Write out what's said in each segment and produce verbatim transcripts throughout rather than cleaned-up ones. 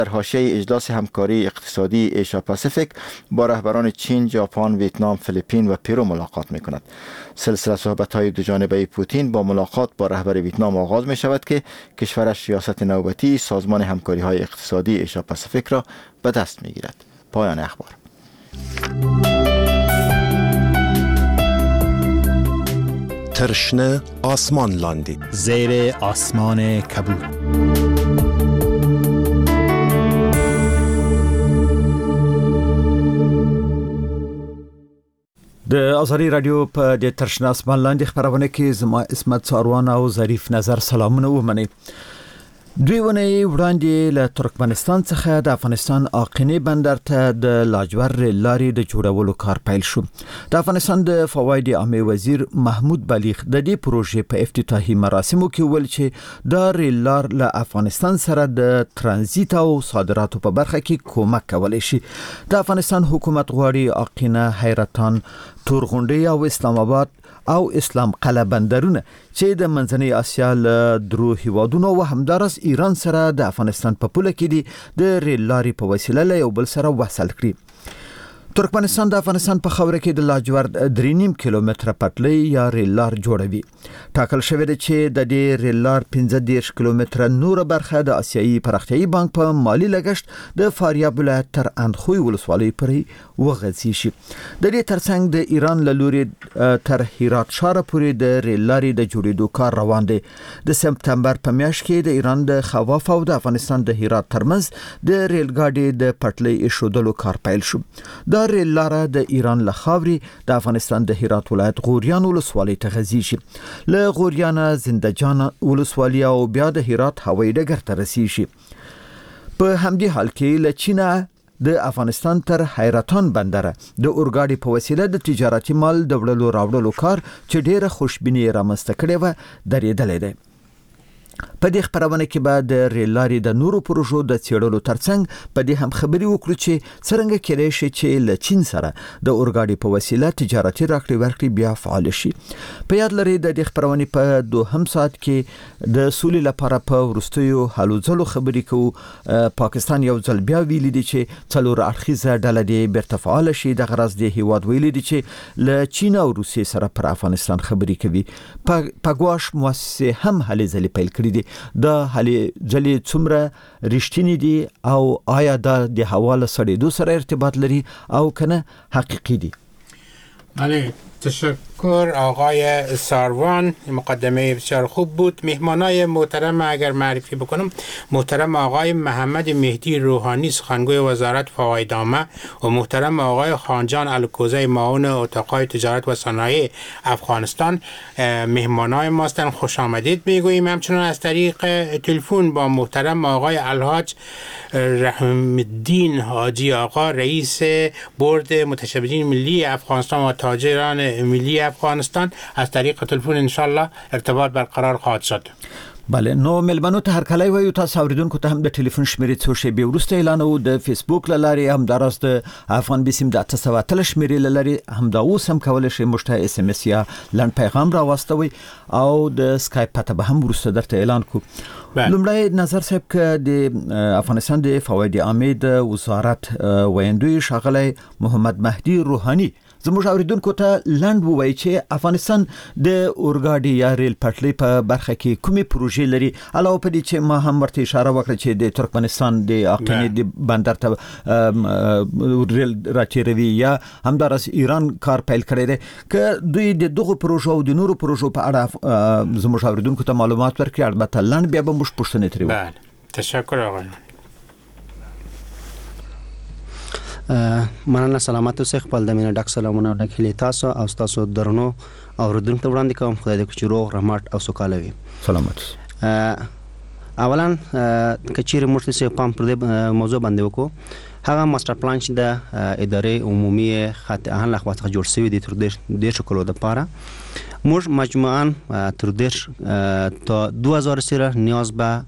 در حاشیه اجلاس همکاری اقتصادی ایشیا پاسیفیک با رهبران چین، ژاپن، ویتنام، فیلیپین و پرو ملاقات می‌کند. سلسله صحبت‌های دو جانبه پوتین با ملاقات با رهبر ویتنام آغاز می‌شود که کشورش ریاست نوبتی سازمان همکاری‌های اقتصادی ایشیا پاسیفیک را به دست می‌گیرد. پایان اخبار. ترشنه آسمان لاندی زیر آسمان کبود. د آزادی رادیو په د ترشنه آسمان لاندې خبرونه کې زما اسمت ساروان او ظریف نظر سلامونه ومني. دوی ونې وړاندې له ترکمنستان څخه د افغانستان آقینې بندر ته د لاجور ریل لارې د جوړولو کار پیل شو. د افغانستان د فواید عامه وزیر محمود بلیغ د دې پروژې په افتتاحي مراسمو کې ویل چې دا ریل لار له افغانستان سره د ترانزیت او صادراتو په برخه کې کومک کولی شي. د افغانستان حکومت غواړي آقینه، حیرتان، تورغونډۍ او اسلام آباد او اسلام قلعه بندرونه چې د منځنۍ اسیا له درو هیوادونو او همدارس ایران سره د افغانستان په پوله کې دي د ریل لارې په وسیله له یو بل سره وصل کړي. ترکمنستان د افغانستان په خوره کې د لاجورد درې نیم کیلومتره پټلۍ یا ریل لار جوړوي. ټاکل شوی دی چې د دې ریل لار پنځه دېرش کیلومتره نور برخه د آسیایي پراختیایي بانک په مالی لګښت د فاریاب ولایت تر اندخوی ولسوالۍ پورې وغځي شي. د دې ترڅنګ د ایران له لوري تر هرات ښار پورې د ریل لارې د جوړېدو کار روان دی. د سپتمبر په میاشت کې د ایران د خواف او د افغانستان د هرات ترمنځ د ریل ګاډي د پټلۍ ایښودلو کار پیل شو. د ریل لاره د ایران له خاورې د افغانستان د هرات ولایت غوریان ولسوالۍ ته غځي شي. له غوریانه زندهجان ولسوالۍ او بیا د هرات هوایي ډګر ته رسیږي. په همدې حال کې له چینه د افغانستان تر حیرتان بندره د اورګاډي په وسیله د تجارتي مال د وړلو راوړلو کار چې ډیره خوشبیني رامنځته کړې و درېدلې ده. په دې خبرونه کې به د ریل لارې د نورو پروژو د څېړلو ترڅنګ په دې هم خبري وکړو چې څرنګه کېدای شي چې له چین سره د اورګاډي په وسیله تجارتي راکړې ورکړې بیا فعال شي. په یاد لرئ د دې خبرونه په دوهم ساعت کې د سولې لپاره په وروستیو هلو ځلو خبرې کوو. پاکستان یو ځل بیا ویلي دی چې څلور اړخیزه ډله دې بیرته فعال شي. د غرض د هیواد ویلي دی چې له چین او روسیې سره پر افغانستان خبرې کوي. په ګواش مؤسسه هم هلې ځلې پیل کړې دي. دا هلې ځلې څومره رښتینی دي او آیا دا د حواله سړېدو سره ارتباط لري او کنه حقیقی دي؟ بله، تشکر آقای ساروان، مقدمه بسیار خوب بود. مهمانای محترم اگر معرفی بکنم، محترم آقای محمد مهدی روحانی سخنگوی وزارت فواید عامه و محترم آقای خانجان الکوزی معاون اتاقای تجارت و صنایع افغانستان مهمانای ماستن. خوش آمدید میگوییم. همچنان از طریق تلفن با محترم آقای الحاج رحم الدین حاجی آقا رئیس بورد متشبثین ملی افغانستان و تاجران ملی افغانستان از طریق تلفن انشالله ارتباط برقرار خواهد شد. بله، نو ملمنو ته هر کله وایو تاسو اوریدونکو ته هم د ټلیفون شمیرې څو شی به ورسته اعلان او د فیسبوک لاري هم دراز د افغان بسم د اته سوه اتلس شمیرې لاري هم دا اوس هم کولای شي مشته اس ام اس یا لن پیغام را واستوي او د اسکایپ پته به هم ورسته درته اعلان کو. لومړی نظر صاحب ک د افغانستان د فواید عامه د وزارت ویندوی شاغلی محمد مهدی روحانی زموږ اوریدونکو ته لاند ووایي چې افغانستان د اورګاډي یا ریل پټلۍ په برخه کې کومې پروژې لري، علاوه په دې چې ما هم ورته اشاره وکړه چې د ترکمنستان د آقینې د بندر ته ریل راچیروي یا همدارس ایران کار پیل کړی دی. که دوی د دغه پروژو او د نورو پروژو په اړه زموږ اوریدونکو ته معلومات ورکړي، البته لاند بیا به موږ پوښتنې ترې وکړو. بله، تشکر آقای. مننه، سلامت اوسئ. خپل د مینه ډک سلامونه او ډک هیلې تاسو او تاسو درنو اوریدونکو ته وړاندې کوم. خدای دې چې روغ رحمت او سوکاله وي. سلامت. اولا کچیر مرتضی پام پر دې موضوع باندې وکړو. هغه ماستر پلان چې د ادارې عمومي خط اهل لخوا څخه جوړ شوی دی تر دې شکلو د پاره موږ مجموعاً تر دې تا دو هزار سره نیاز به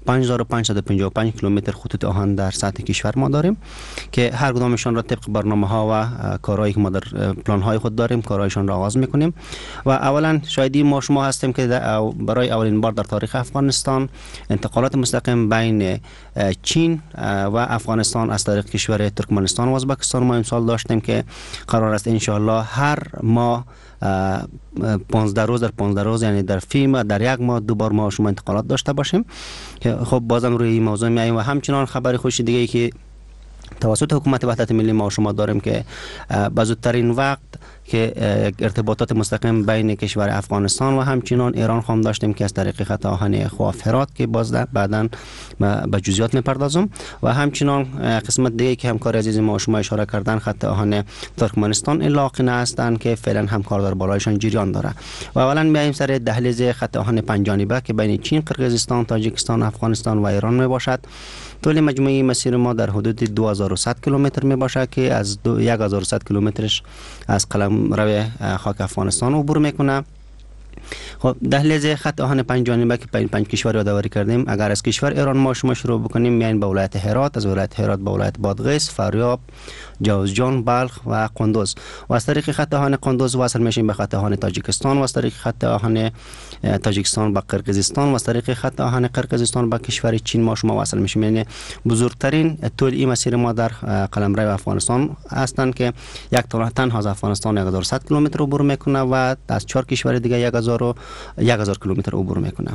پنج هزار و پانصد و پنجاه و پنج کیلومتر خطوط آهن در سطح کشور ما داریم که هر کدامشان را طبق برنامه ها و کارهایی که ما در پلان های خود داریم کارهایشان را آغاز میکنیم. و اولا شاهدی ما شما هستیم که برای اولین بار در تاریخ افغانستان انتقالات مستقیم بین چین و افغانستان از طریق کشور ترکمنستان و ازبکستان ما امسال داشتیم که قرار است ان شاء الله هر ماه پانزده روز در پانزده روز یعنی در فی ماه در یک ماه دو بار ما شما انتقالات داشته باشیم که خب بازم روی این موضوع میایم. و همچنان خبر خوش دیگه ای که توسط حکومت وحدت ملی ما شما داریم که به زودترین وقت که ارتباطات مستقیم بین کشور افغانستان و همچنان ایران هم داشتیم که از طریق خط آهن خواف هرات که باز بعداً به جزئیات میپردازم و همچنان قسمت دیگه که همکار عزیز ما شما اشاره کردن خط آهن ترکمنستان الاقینه هستند که فعلا همکار در بالایشان جریان داره. و اولا میایم سر دهلیز خط آهن پنجانبه که بین چین، قرقیزستان، تاجیکستان، افغانستان و ایران می باشد. طول مجموعی مسیر ما در حدود دو هزار و صد کیلومتر می باشد که از یک هزار و صد کیلومترش از قلمرو خاک افغانستان عبور میکنه. خب دهلیز خط آهن پنج جانبه که پنج پنج کشور یادآوری کردیم، اگر از کشور ایران ما شما شروع بکنیم میایم به ولایت هرات، از ولایت هرات به ولایت بادغیس، فاریاب، جوزجان، بلخ و قندوز و از طریق خط آهن قندوز وصل میشیم به خط آهن تاجیکستان و از طریق خط آهن تاجیکستان به قرقیزستان و از طریق خط آهن قرقیزستان به کشور چین ما شما وصل میشیم. یعنی بزرگترین طول این مسیر ما در قلمرو افغانستان هستند که یک تنها از افغانستان هزار و صد کیلومتر عبور میکنه و از چهار کشور دیگه یک هزار و یک هزار کیلومتر عبور میکنه.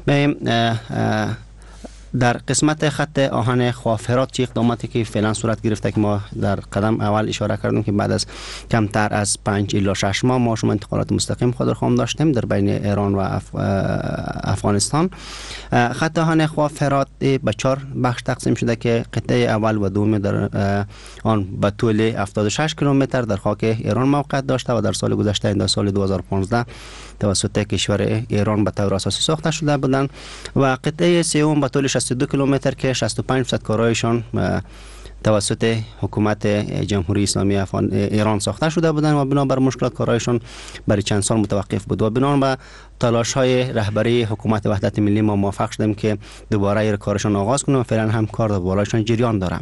در قسمت خط آهن خواف هرات چه اقداماتی که فعلا صورت گرفته که ما در قدم اول اشاره کردیم که بعد از کمتر از پنج الی شش ماه ما شما انتقالات مستقیم خود را داشتیم در بین ایران و اف... افغانستان. خط آهن خواف هرات به چهار بخش تقسیم شده که قطعه اول و دوم در آن به طول هفتاد و شش کیلومتر در خاک ایران موقعیت داشته و در سال گذشته در سال دو هزار و پانزده توسط کشور ایران به طور اساسی ساخته شده بودند و قطعه سوم به طول شصت و دو کیلومتر که شصت و پنج درصد کارایشان توسط حکومت جمهوری اسلامی افغان ایران ساخته شده بودند و بنابر مشکلات کارایشان برای چند سال متوقف بود و بنابر تلاش های رهبری حکومت وحدت ملی ما موفق شدیم که دوباره کارشان آغاز کنیم و فعلا هم کار در بالایشان جریان داره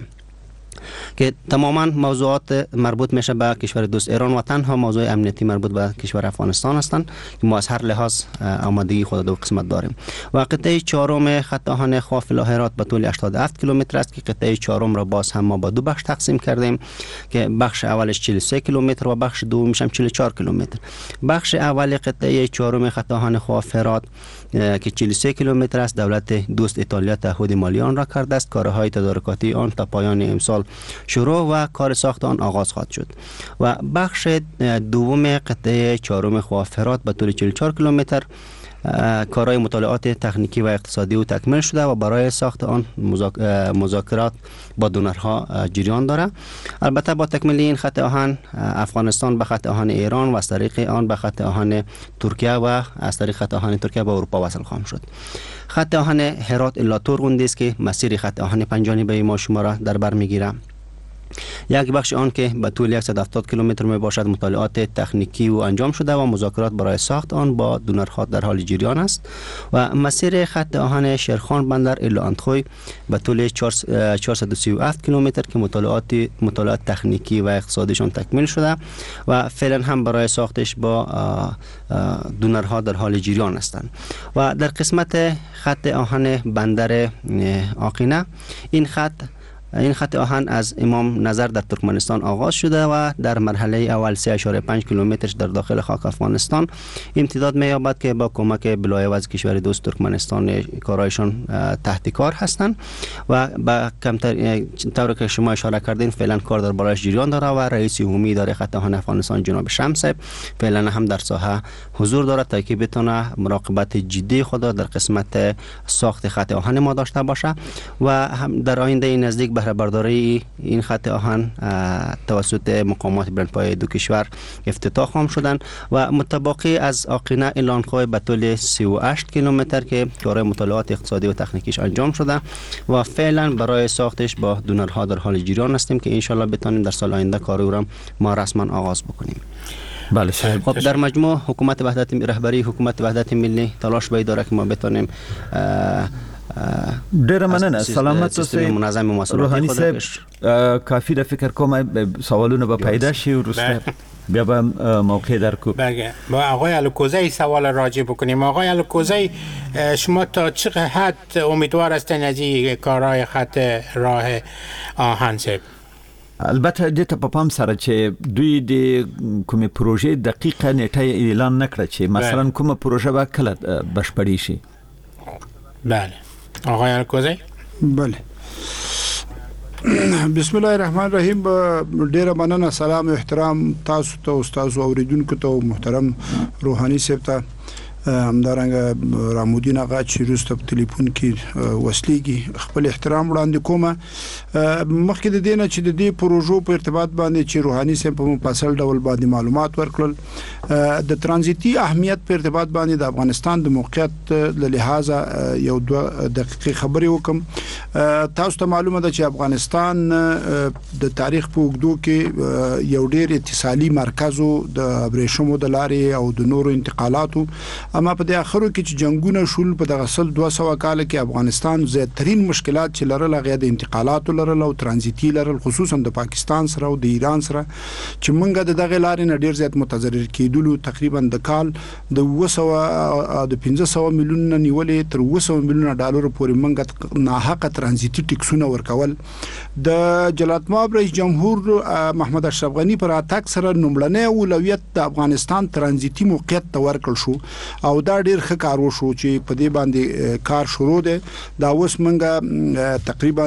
که تماما موضوعات مربوط میشه به کشور دوست ایران و تنها موضوع امنیتی مربوط به کشور افغانستان هستند که ما از هر لحاظ آمادگی خود دو قسمت داریم. و قطعه چهارم خط آهن خواف هرات به طول هشتاد و هفت کیلومتر است که قطعه چهارم را باز هم ما با دو بخش تقسیم کردیم که بخش اولش چهل و سه کیلومتر و بخش دومش هم چهل و چهار کیلومتر. بخش اول قطعه چهارم خط آهن خواف هرات که چهل و سه کیلومتر است دولت دوست ایتالیا تعهد مالی آن را کرده است. کارهای تدارکاتی آن تا پایان امسال شروع و کار ساخت آن آغاز خواهد شد. و بخش دوم قطعه چهارم خواف هرات به طول چهل و چهار کیلومتر کارهای مطالعات تکنیکی و اقتصادی و تکمیل شده و برای ساخت آن مذاکرات با دونرها جریان داره. البته با تکمیل این خط آهن افغانستان به خط آهن ایران و از طریق آن به خط آهن ترکیه و از طریق خط آهن ترکیه به اروپا وصل خواهم شد. خط آهن هرات الا تورغوندی است که مسیر خط آهن پنجانبه ما شما را در بر میگیره. یک بخش آن که به طول صد و هفتاد کیلومتر می باشد مطالعات تکنیکی و انجام شده و مذاکرات برای ساخت آن با دونرها در حال جریان است. و مسیر خط آهن شیرخان بندر الی اندخوی به طول چهارصد و سی و هفت کیلومتر که مطالعات مطالعات تکنیکی و اقتصادیشان تکمیل شده و فعلا هم برای ساختش با دونرها در حال جریان هستند. و در قسمت خط آهن بندر آقینه این خط این خط آهن از امام نظر در ترکمنستان آغاز شده و در مرحله اول سه و پنج کیلومتر در داخل خاک افغانستان امتداد می‌یابد که با کمک بلایوز کشور دوست ترکمنستان کارایشان تحت کار هستند و با کمتر طور که شما اشاره کردین فعلا کار در بالایش جریان داره و رئیس عمومی اداره خط آهن افغانستان جناب شمس فعلا هم در ساحه حضور دارد تا که بتونه مراقبت جدی خود در قسمت ساخت خط آهن ما داشته باشه و هم در آینده نزدیک بهره برداری این خط آهن توسط مقامات بلندپایه دو کشور افتتاح خواهم شدن و متباقی از آقینه الی اندخوی به طول سی و هشت کیلومتر که کار مطالعات اقتصادی و تکنیکیش انجام شده و فعلا برای ساختش با دونرها در حال جریان هستیم که ان شاء الله بتونیم در سال آینده کار را ما رسما آغاز بکنیم. بله خب در مجموع حکومت وحدت رهبری حکومت وحدت ملی تلاش باید داره که ما بتونیم ډېر مننه. سلامت اوسئ منظم مواصلات. روحانی صاحب کافی د فکر کوم سوالونه به پیدا شي ورسته بیا به موقع درکو. بله با آقای الکوزی سوال راجع بکنیم. آقای الکوزی شما تا چه حد امیدوار هستین از این کارهای خط راه آهن صاحب؟ البته د ته په پام سره چې دوی د کومې پروژې دقیقه نیټه اعلان نکړه چې مثلا کومه پروژه به کله بشپړی شي. بله آقای الکوزی. بله بسم الله الرحمن الرحیم. ډیره مننه. سلام و احترام تاسو ته استاد اوریدونکو ته محترم روحانی صاحب ته همدارنګه رامودین آقا چې روسته په ټلیفون کې وسلیږي خپل احترام وړاندې کوم. مخکې د دینه چې د دې پروژو په ارتباط باندې چې روحانی صاحب په مفصل ډول باندې معلومات ورکړل د ترانزیتي اهمیت په ارتباط باندې د افغانستان د موقعیت له لحاظه یو دوه دقیقې خبرې وکم. تاسو ته معلومه ده چې افغانستان د تاریخ په اوږدو کې یو ډېر اتصالي مرکز د ابریشمو د لارې او د نورو انتقالاتو، اما په د اخرو کې چې جنگونه شول په دغه سل دوه سوه کال کې افغانستان زیاترین مشکلات چې لرل هغه د انتقالاتو لرل او ترانزیتي لرل، خصوصا د پاکستان سره او د ایران سره چې موږ د دغه لارې نه ډیر زیات متضرر کېدلو. تقریبا د کال د اوه سوه د پنځه سوه میلیونه نیولې تر اوه سوه میلیونه ډالر پورې موږ ناحقه ترانزیتي ټیکسونه ورکول. د جلالتمآب رئیس جمهور محمد اشرف غنی پر اتاک سره نوملنې اولویت د افغانستان ترانزیتي موقعیت ته ورکړل شو او دا ډیر ښه کار وشو چې په دې باندې کار شروع دی. دا اوس موږ تقریبا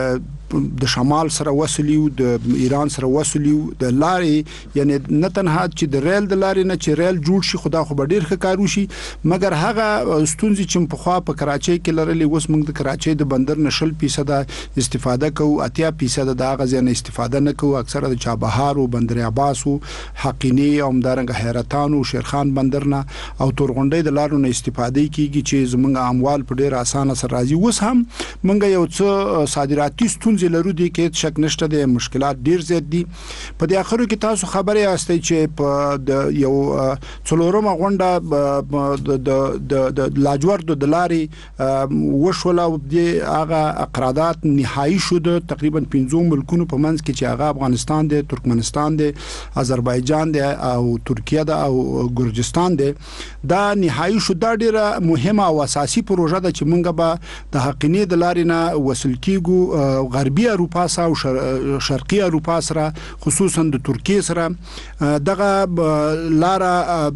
د شمال سره وصلیو، د ایران سره وصلیو، د لارې یعنی نه تنها چې د ریل د لارې نه چې ریل جوړ شي خدا خو به ډیر ښه کار وشي، مګر هغه ستونزې چې په خوا په کراچۍ کې لرلې اوس موږ د کراچۍ د بندر نه شل فیصد استفاده کوو، اتیا فیصد د هغه ځای نه استفاده نه کوو. اکثره د چابهار او بندر عباس او حقینی او همدارنګه حیرتان او شیرخان بندر نه او تورغونډۍ د لارو نه استفاده کیږي چې زموږ اموال په ډیر اسانه سره راځي. اوس هم موږ یو څه صادراتي ستونزې لرو دي کې شک نشته، د مشکلات ډیر زیات دي. په دې اخرو کې تاسو خبرې یاستئ چې په د یو څلورمه غونډه د د لاجورد د لارې وشوله او د هغه اقرارداد نهایی شو د تقریبا پنځه ملکونو په منځ کې چې هغه افغانستان دی، ترکمنستان دی، آذربایجان دی او ترکیه ده او ګرجستان دی. دا نهایی شو. دا ډیره مهمه او اساسي پروژه ده چې موږ به د حقینی د لارې نه وصل کیږو غربي اروپا سره او شرقي اروپا سره، خصوصا د ترکیه سره. دغه لار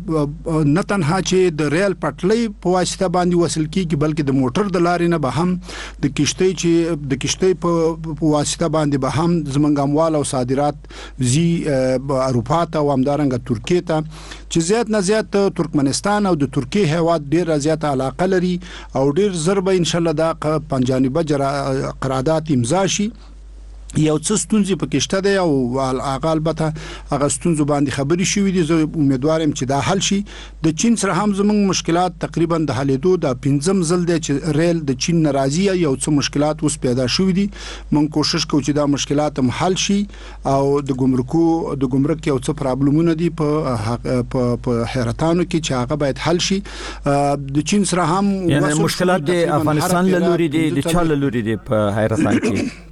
نه تنها چې د ریل پټلۍ په واسطه باندې وصل کیږي بلکې د موټر د لارې نه به هم د کشتۍ چې د کشتۍ په واسطه باندې به هم زمونږ اموال او صادرات زی اروپا ته او همدارنګه ترکیه ته چې زیات نه زیات ترکمنستان او د ترکیه هیواد ډیر زیات علاقه لري او ډیر ضرب ان شاء الله دا پنځانبه قرارداد امضا شي. یو څه ستونزې پکې شته دی او هغه البته هغه ستونزو باندې خبرې شوې دي. زه امیدوارم چې دا حل شي. د چین سره هم زموږ مشکلات تقریبا د حلېدو د پنځم ځل دی چې ریل د چین ناراضي یو څه مشکلات اوس پیدا شوې دي. موږ کوشش کوو چې دا مشکلات هم حل شي او د ګمرکو د ګمرک یو څه پرابلمونه دي په په حیرتانو کې چې هغه باید حل شي. د چین سره هم یعنی مشکلات د افغانستان له لوري دي، د چا له لوري دي په حیرتان کې؟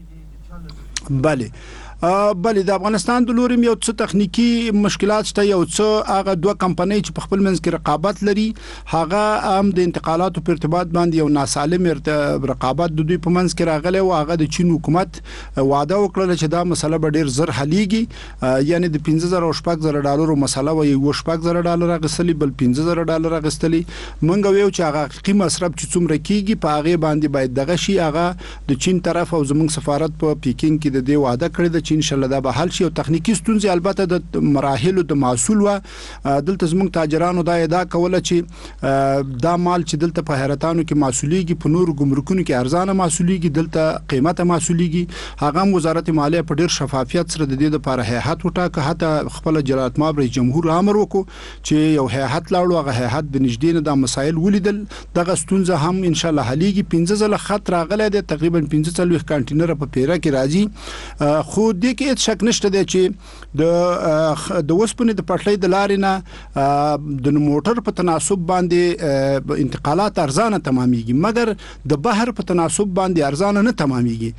بله بله د افغانستان د لوري یو څه تخنیکی مشکلات شته. یو څه هغه دوه کمپنۍ چې په خپل منځ کې رقابت لري هغه هم د انتقالاتو په ارتباط باندې یو ناسالم رقابت د دوی په منځ کې راغلی او هغه د چین حکومت وعده وکړه چې دا مسله به ډیر زر حلیږي. یعنی د پنځه زره او شپږ زره ډالر مسله و یو شپږ زره ډالر غسلی بل پنځه زره ډالر غستلی. منګ ویو چې هغه حقیقي مصرف چې څومره کیږي په هغه باندې باید دغه شي. هغه د چین طرف او زموږ سفارت په پیکینګ کې د دې وعده کړې ده چې ان شاء الله دا به حل شي. او تخنیکی ستونزې البته د مراحلو د محصول و دلته زموږ تاجرانو دا ادعا کوله چې دا مال چې دلته په حیرتانو کې محصوليږي په نور ګمرکونو کې ارزانه محصوليږي، دلته قیمته محصوليږي. هغه وزارت مالیه په ډیر شفافیت سره د دې لپاره هيئت وټاکه. حتی خپل جلالتمآب رئیس جمهور امر وکړو چې یو هيئت لاړو، هغه هيئت د نږدې نه د مسایل ولیدل. دغه ستونزه هم ان شاء الله حليږي. پنځه ځله خط راغلی دی، تقریبا پنځه څلوېښت کانټینر په پیره کې راځي. خو دې کې هیڅ شک نشته دی چې د د وسپنې د پټلۍ د لارې نه د موټر په تناسب باندې انتقالات ارزانه تمامېږي، مګر د بحر په تناسب باندې ارزانه نه تمامېږي.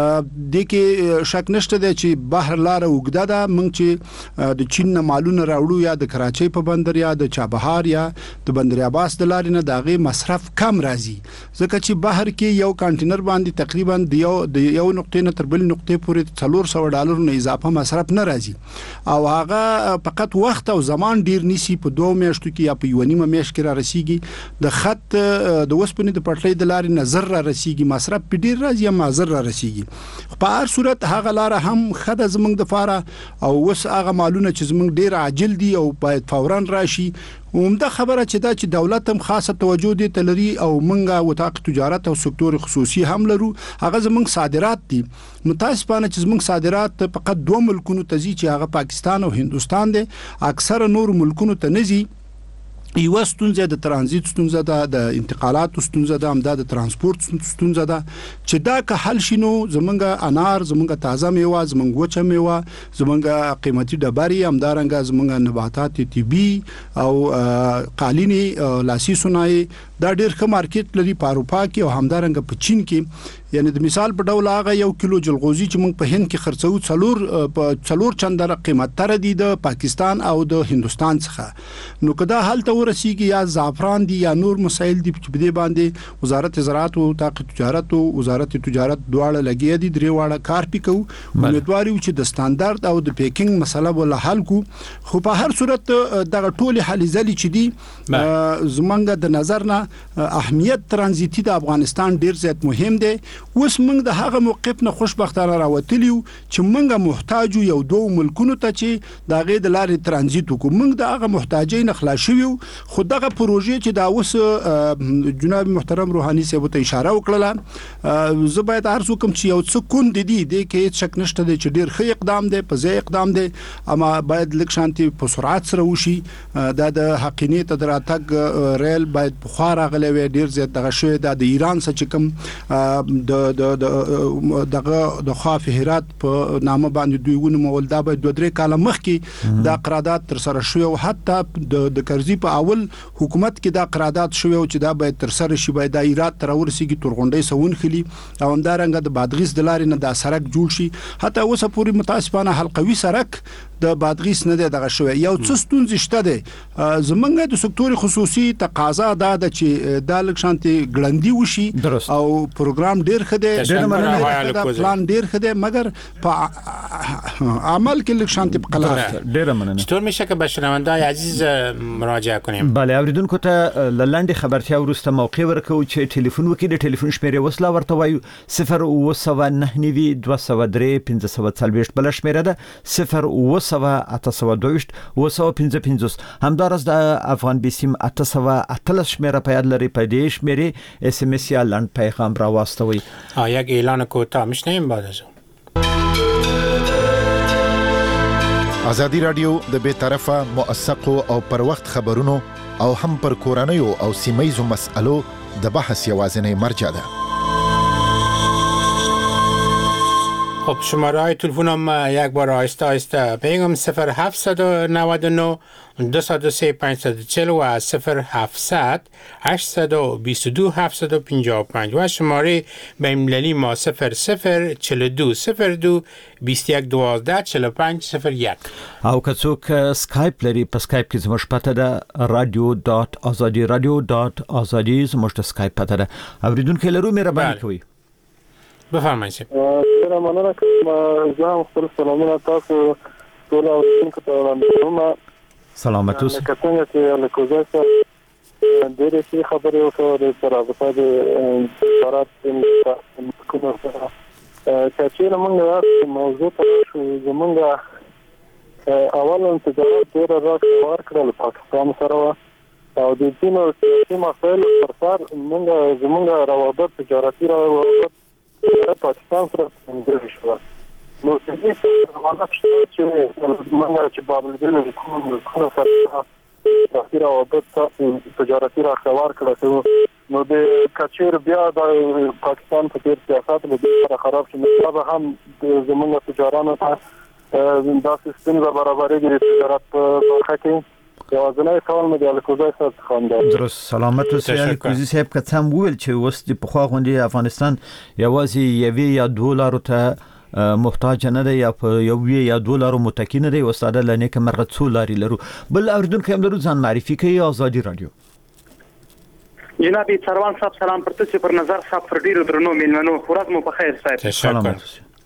دې کې شک نشته دی چې بحر لار وګدا ده، موږ چې د چین نه مالونه راوړو یا د کراچۍ په بندر یا د چابهار یا د بندر عباس د لارې نه داغه مصرف کم راځي، ځکه چې بحر کې یو کانټینر باندې تقریبا د یو د یو نقطې نه تر بل نقطې پورې څلور سوه ډالر نه اضافه مصرف نه راځي، او هغه فقط وخت او زمان ډیر نیسی په دوه میاشتو کې یا په یو نیمه میاشت کې را رسیږي. د خط د وسپنې د پټلۍ د لارې نه زر را رسیږي، مصرف په ډیر راځي یا مازر را رسیږي. په هر صورت هغه لار هم خده زمنګ د فاره او وس هغه مالونه چې زمنګ ډیر عاجل دي او باید فورا راشي. ومده خبره چې دا چې دولت هم خاصه توجه دي تلري او منګه وتاق تجارت او سکتور خصوصي هم لرو، هغه زمنګ صادرات دي. متاسفانه چې زمنګ صادرات فقط دوه ملکونو ته ځي چې هغه پاکستان او هندستان دي، اکثره نور ملکونو ته نه ځي. یو ستونزه د ترانزیت ستونزه ده، د انتقالات ستونزه ده، هم د ترانسپورت ستونزه ده چې دا که حل شینو زمونږ انار، زمونږ تازه میوه، زمونږ وچه میوه، زمونږ قیمتي ډبرې، هم دارنګه زمونږ نباتات طبي او قالینی لاسي صنایع دا ډېر ښه مارکیټ لري په اروپا کې او همدارنګه په چین کې. یعنی د مثال په ډول هغه یو کیلو جلغوزي چې موږ په هند کې خرڅو څلور په څلور چندره قیمت تر دي د پاکستان او د هندستان څخه. نو کدا حالت ورسیږي یا زعفران دي یا نور مسایل دي چې بده باندې وزارت زراعت او طاقت تجارت او وزارت تجارت دواړه لګي دي، درې واړه کار پکو. امیدواري چې د ستاندرد او د پیکینګ مسله ولا حل کو. خو په هر صورت دغه ټول حل ځلې چې دي زمونږ د نظر نه اهمیت ترانزیتي د افغانستان ډیر زیات مهم دی. اوس موږ د هغه موقف نه خوشبختانه راوتلیو چې موږ محتاج یو دوه ملکونو ته چې د غې د لارې ترانزیت وکړو. موږ د هغه محتاجین نه خلاص شوو. خو دغه پروژې چې دا اوس جناب محترم روحاني صاحب ته اشاره وکړه، زه باید عرض وکم چې یو څه کون دي دي کې شک نشته دی چې ډیر ښه اقدام دی، په ځای اقدام دی، اما باید لک شانتي په سرعت سره وشي. دا د حقینیت دراتګ ریل باید په خار غلې وی ډیر زیات دغه شوی د ایران څخه چې کوم د د دغه د خاف هرات په نامه باندې دوی ونه مول دا باید دوه درې کاله مخکې دا قرارداد تر سره شوی او حتی د د کرزي په اول حکومت کې دا قرارداد شوی او چې دا باید تر سره شي، باید د ایرات تر ورسیږي تورغونډي سون خلی او همدارنګه د بادغیس د لارې نه دا سړک جوړ شي. حتی اوسه پوری متاسفانه حلقوي سړک د بادغیس نه دغه شوی. یو څه ستونزې شته دي زمونږ د سکتور خصوصي تقاضا دا د چې د لک شانتي ګړندی وشي او پروګرام ډیر خده ډیر مننه دا پلان ډیر خده، مګر په عمل کې لک شانتي په قلار ډیر مننه. چطور میشه که به شنونده‌های عزیز مراجعه کنیم؟ بله، اوریدونکو ته لاندې خبرتیا ورسته موقع ورکو چې ټلیفون وکړي. د ټلیفون شمیره وسلا ورته وایو صفر اوه سوه نهه نوي دوه سوه درې پنځه سوه څلوېښت، بل شمیره ده صفر اوه سوه اته سوه دویشت اوه سوه پنځه پنځوس. همدارس د افغان بیسیم اته سوه اتلس شمیره په یاد لري. په دې شمیره اس ام اس یا لاند پیغام را واستوي. یک اعلان کوتاه میشنیم بعد از اون. ازادي رادیو د بے طرفه موثقو او پر وخت خبرونو او هم پر کورنیو او سیمایزو مسألو د بحث یوازینی مرجع ده. خب شماره های تلفن هم یک بار آهسته آهسته بگم صفر هفتصد و نود و نه دویست و سه پانصد و چهل و صفر هفتصد هشتصد و بیست و دو هفتصد و پنجاه و پنج و شماره بین‌المللی ما صفر صفر چهل و دو صفر دو بیست و یک دوازده چهل و پنج صفر یک. او که څوک سکایپ لري، په سکایپ کې زموږ پته ده رادیو ډاٹ آزادي رادیو ډاٹ آزادي زموږ د سکایپ پته ده. اوریدونکو لرو مهرباني کوئ. بفرمایئ. سلام علیکم. زه خپل سلامونه تاسو ټول اوریدونکو ته وړاندې کوم. سلامت اوسئ. لکه څنګه چې له کوزا سره ډېرې ښې خبرې وکړې په رابطه د سفارت کومه سره چې چیرې موږ موضوع ته شو زمونږ اولا تجارت ډېره راکړه ورکړه له پاکستان سره او د ځینو سیاسي مسایلو پر سر موږ زمونږ روابط تجارتي روابط پاکستان سره څنګه شو نو چې څه حالت شته چې موږ چې بابل د کوم کوم سره تجارتي روابط تجارتي راکړه ورکړه نو د کچیر بیا د پاکستان په تیر سیاست له ډېر خراب شي نو به هم زموږ تجارانو ته دا سیستم د برابرۍ د تجارت په برخه کې یوازینی کول مې د الکوزای سره خواندل. درست سلامت اوسئ. الکوزي صاحب که څم ویل چې اوس د پخوا غونډې افغانستان یوازې یوې یا دوه لارو ته محتاج نه دی یا په یو یا دوه لارو متکی نه دی استاد لنه کې مرغه څو لاري لرو. بل اوریدونکو هم لرو ځان معرفي کوي. آزادي رادیو. جناب سروان صاحب سلام پر تاسو پر نظر صاحب پر ډیرو درنو میلمنو ورځ مو په خیر صاحب. سلامت.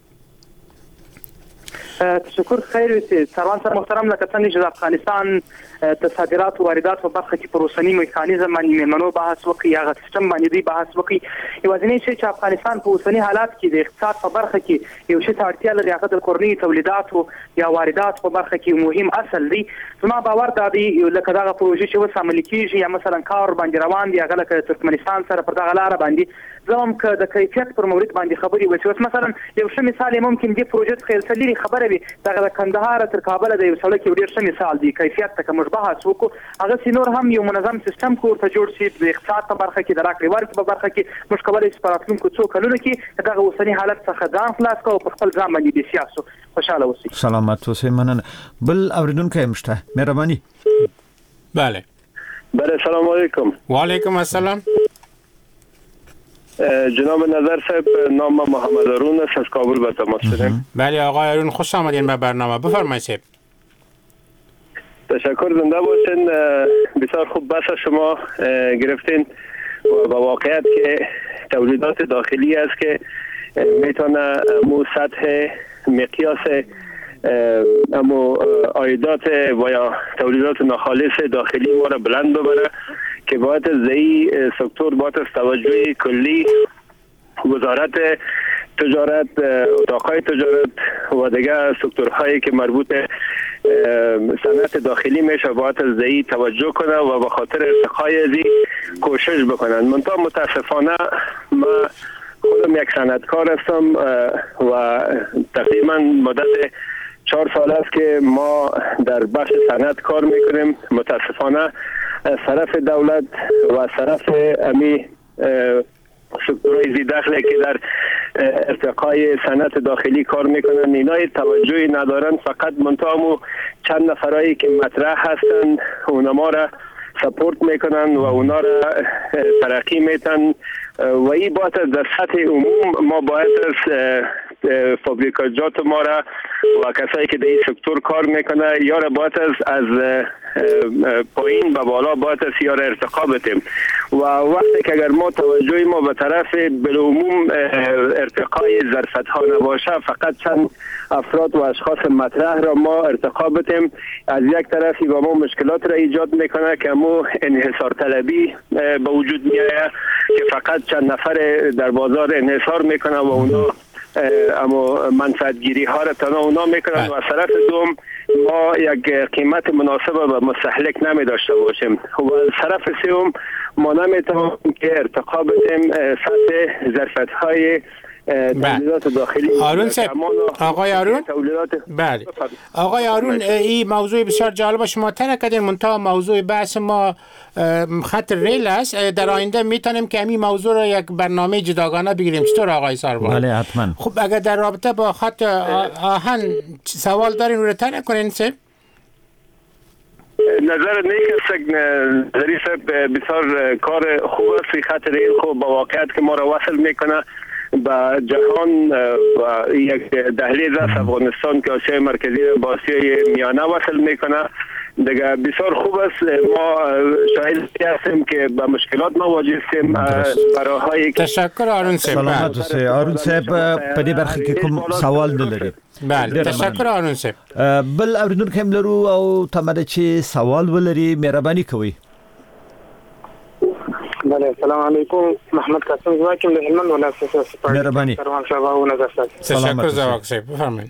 تشکر خیر وي سروان صاحب محترم لکه څنګه چې افغانستان د صادرات او واردات په برخه کې پروسنی میکانیزم باندې میلمنو بحث وکړي هغه سیستم باندې دی بحث وکړي یوازینی شی چې افغانستان په اوسنی حالات کې د اقتصاد په برخه کې یو شی ته اړتیا لري هغه د کورنۍ تولیداتو یا واردات په برخه کې مهم اصل دی. زما باور دا دی لکه دا پروژې چې وسه عملي کیږي یا مثلا کار باندې روان دي هغه لکه ترکمنستان سره پر دغه لار باندې زموږ ک د کیفیت پر مورید باندې خبري وشي. مثلا یو ښه مثال ممکن دی پروژې خیر سلیری خبره وي دغه د کندهار تر کابل د یو سړک یو ډیر ښه مثال دی کیفیت ته کوم بحث وکړو هغه سينور هم یو منظم سیستم کور ته جوړ شي د اقتصاد په برخه کې د راکړې ورکړې په برخه کې موږ کولای شو په راتلونکو څو کلونو کې دغه اوسنی حالت څخه ځان خلاص کړو په خپل ځان باندې د سیاسو خوشاله اوسئ. سلامت اوسئ. مننه. بل اوریدونکو هم شته. مهرباني. بله بله سلام علیکم. و علیکم السلام. جناب نظر صاحب نام محمد هارون است از کابل به تماس شدیم. بله آقای هارون خوش آمدین به برنامه. بفرمایید صاحب. تشکر زنده باشین. بسیار خوب بحث شما گرفتین و با واقعیت که تولیدات داخلی است که میتونه مو سطح مقیاس امو عایدات و یا تولیدات ناخالص داخلی ما را بلند ببره که باید زی سکتور باید از توجه کلی وزارت تجارت اتاقای تجارت و دیگه سکتورهایی که مربوط صنعت داخلی میشه باید از زی توجه کنه و به خاطر ارتقای زی کوشش بکنن. منتها متاسفانه ما خودم یک صنعتکار هستم و تقریبا مدت چهار سال است که ما در بخش صنعت کار میکنیم. متاسفانه از طرف دولت و از طرف امی سکتورهای زی دخلی که در ارتقای صنعت داخلی کار میکنن اینای توجهی ندارن. فقط منتها چند نفرایی که مطرح هستن اونا ما را سپورت میکنن و اونا را ترقی میتن و این باید در سطح عموم ما باید از فابریکاجات ما را و کسایی که در این سکتور کار میکنه یا را باید از از پایین به بالا باید از یا را ارتقا بدیم و وقتی که اگر ما توجه ما به طرف بالعموم ارتقای ظرفیت‌ها نباشه فقط چند افراد و اشخاص مطرح را ما ارتقا بدیم از یک طرفی با ما مشکلات را ایجاد میکنه که مو انحصار طلبی به وجود میآید که فقط چند نفر در بازار انحصار میکنه و اونا اما منفعت گیری ها را تنها اونا میکنن و از طرف دوم ما یک قیمت مناسب به مستهلک نمی داشته باشیم و از طرف سوم ما نمیتونیم که ارتقا بدیم سطح ظرفیت های تولیدات داخلی. هارون صاحب آقای هارون بله آقای هارون این موضوع بسیار جالب شما طرح کردین منتها موضوع بحث ما خط ریل است. در آینده میتونیم که همین موضوع را یک برنامه جداگانه بگیریم. چطور آقای سروان؟ بله حتما. خب اگر در رابطه با خط آهن سوال دارین رو طرح کنین صاحب. نظر نیک است. نظری صاحب بسیار کار خوب است. خط ریل خوب با واقعیت که ما را وصل میکنه با جهان و یک دهلیز است. افغانستان که آسیای مرکزی با آسیای میانه وصل میکنه دیگه بسیار خوب است. ما شاهد هستیم که با مشکلات مواجه هستیم براهای تشکر هارون صاحب. سلامت اوسئ. هارون صاحب په دې برخه کې کوم سوال نه لري؟ بله تشکر هارون صاحب. بل اوریدونکو هم لرو او تمه چې سوال ولري مهرباني کوئ. بله سلام علیکم. محمد قاسم زواکم له هلمند ولایت څخه. مهرباني. سروان صاحب او نظر صاحب. تشکر زواک صاحب بفرمایئ.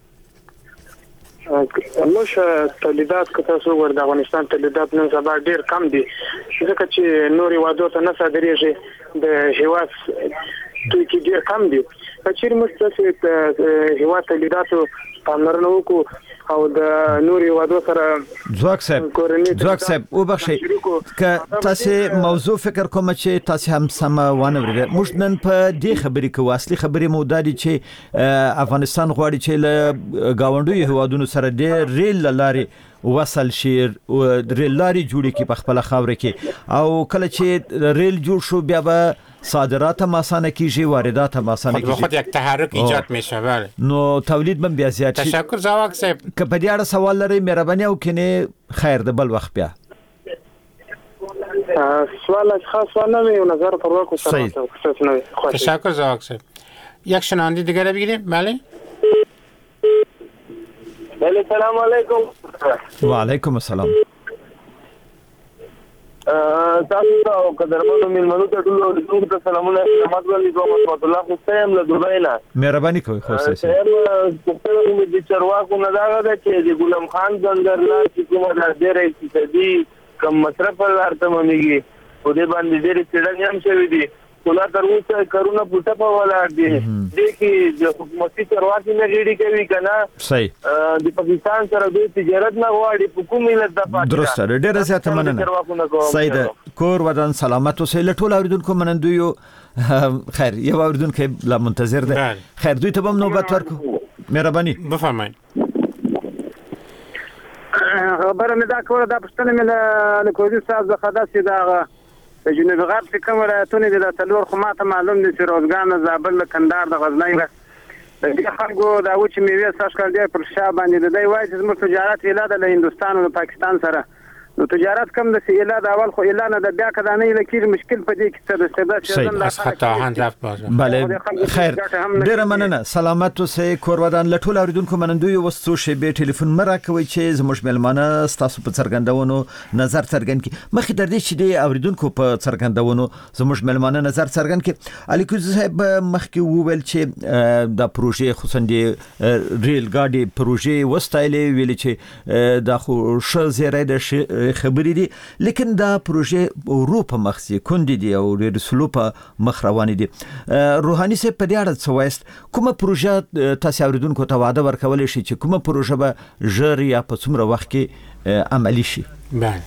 موږ تولیدات که تاسو ور د افغانستان تولیدات نن سبا ډیر کم دي ځکه چې نوري وادو ته نه صادریږي. د هیواد دوی کې ډیر کم دي. چې موږ تاسو هوا تولیداتو پاملرنه وکړو او د نور هوادو سره ځواک صاحب ځواک صاحب او بخشي ک تاسو موضوع فکر کوم چې تاسو هم سم ونه ورګ موږ نن په دې خبرې کې اصلي خبرې مو د دې چې افغانستان غواړي چې له گاونډي هوادونو سره د ریل لاري وصل شي او ریل لاري جوړي کې په خپل خاور کې او کله چې ریل جوړ شو بیا به صادرات هم آسانه کیږي واردات هم آسانه کیږي خود یک تحرک ایجاد میشه. بله نو تولید من بیا زیات شي. تشکر زواک صاحب. که په دې اړه سوال لري مهرباني او کنه خیر د بل وخت بیا سوال خاص سوال نه نظر پر وکړو. تشکر زواک صاحب. یک شنونده دیگه رو بگیریم. بله بله سلام علیکم. و علیکم السلام. تاسو ته او قدرمنو ملمنو ته ټول ورته ته سلامونه احمد ولی کوم رحمت الله حسین له دوبۍ نه. مهرباني کوئ خو سه. سم په دې چرواکو نه دا ده چې د ګلم خان ځندرلا چې کومه د ډېرې فیصدي کم مصرف ورته مونږي په دې باندې ډېرې څېړنې هم شوې دي. ټوله تر اوسه کرونا پټه په ولاړ دي. د کې د حکومتي چرواکي نه غړي کوي کنه. صحیح. د پاکستان سره د تجارت نه غواړي په کوم ملت د پاتې. درست ده ډېر زیات مننه. صحیح ده کور ودان سلامت اوسئ. له ټول اوریدونکو منندوی خیر یو اوریدونکو لا منتظر ده. خیر دوی ته هم نوبت ورکو. مهرباني بفرمایئ. خبره مې دا کوله دا پښتنه مې له کوزي صاحب د خداسي دا د جنوب غرب کې کوم ولایتونه دي د تلور خو ماته معلوم دي چې روزګان زابل کندهار د غزنی د دې خلکو دا و چې میوه ساش کړ دی پر شا باندې د دوی وایي چې زموږ تجارت اله د هندستان او پاکستان سره نو تجارت کم د اله د اول خو اله نه د بیا کدا نه لکیر مشکل په دې کې څه د سبب شي اس خطا هند رفت بازه. بله خیر ډیر مننه سلامت اوسئ کور ودان له ټول اوریدونکو منندوی وستو شی به ټلیفون مرا کوي چې زموږ ملمانه تاسو په څرګندونو نظر څرګند کی مخې در دې چې د اوریدونکو په څرګندونو زموږ ملمانه نظر څرګند کی. الیکوز صاحب مخکې وویل چې د پروژې خصوصا د ریل ګاډي پروژې وستایلې ویل چې د خو ش زیره د خبرې دي لیکن دا پروژه اروپا مخسي کندي دي او د رسولو په مخ روان دي. روحاني سه په دې اړه څه وایست کومه پروژه تاسو اوریدونکو ته وعده ورکول شي چې کومه پروژه به ژر یا په څومره وخت کې عملی شي؟ بله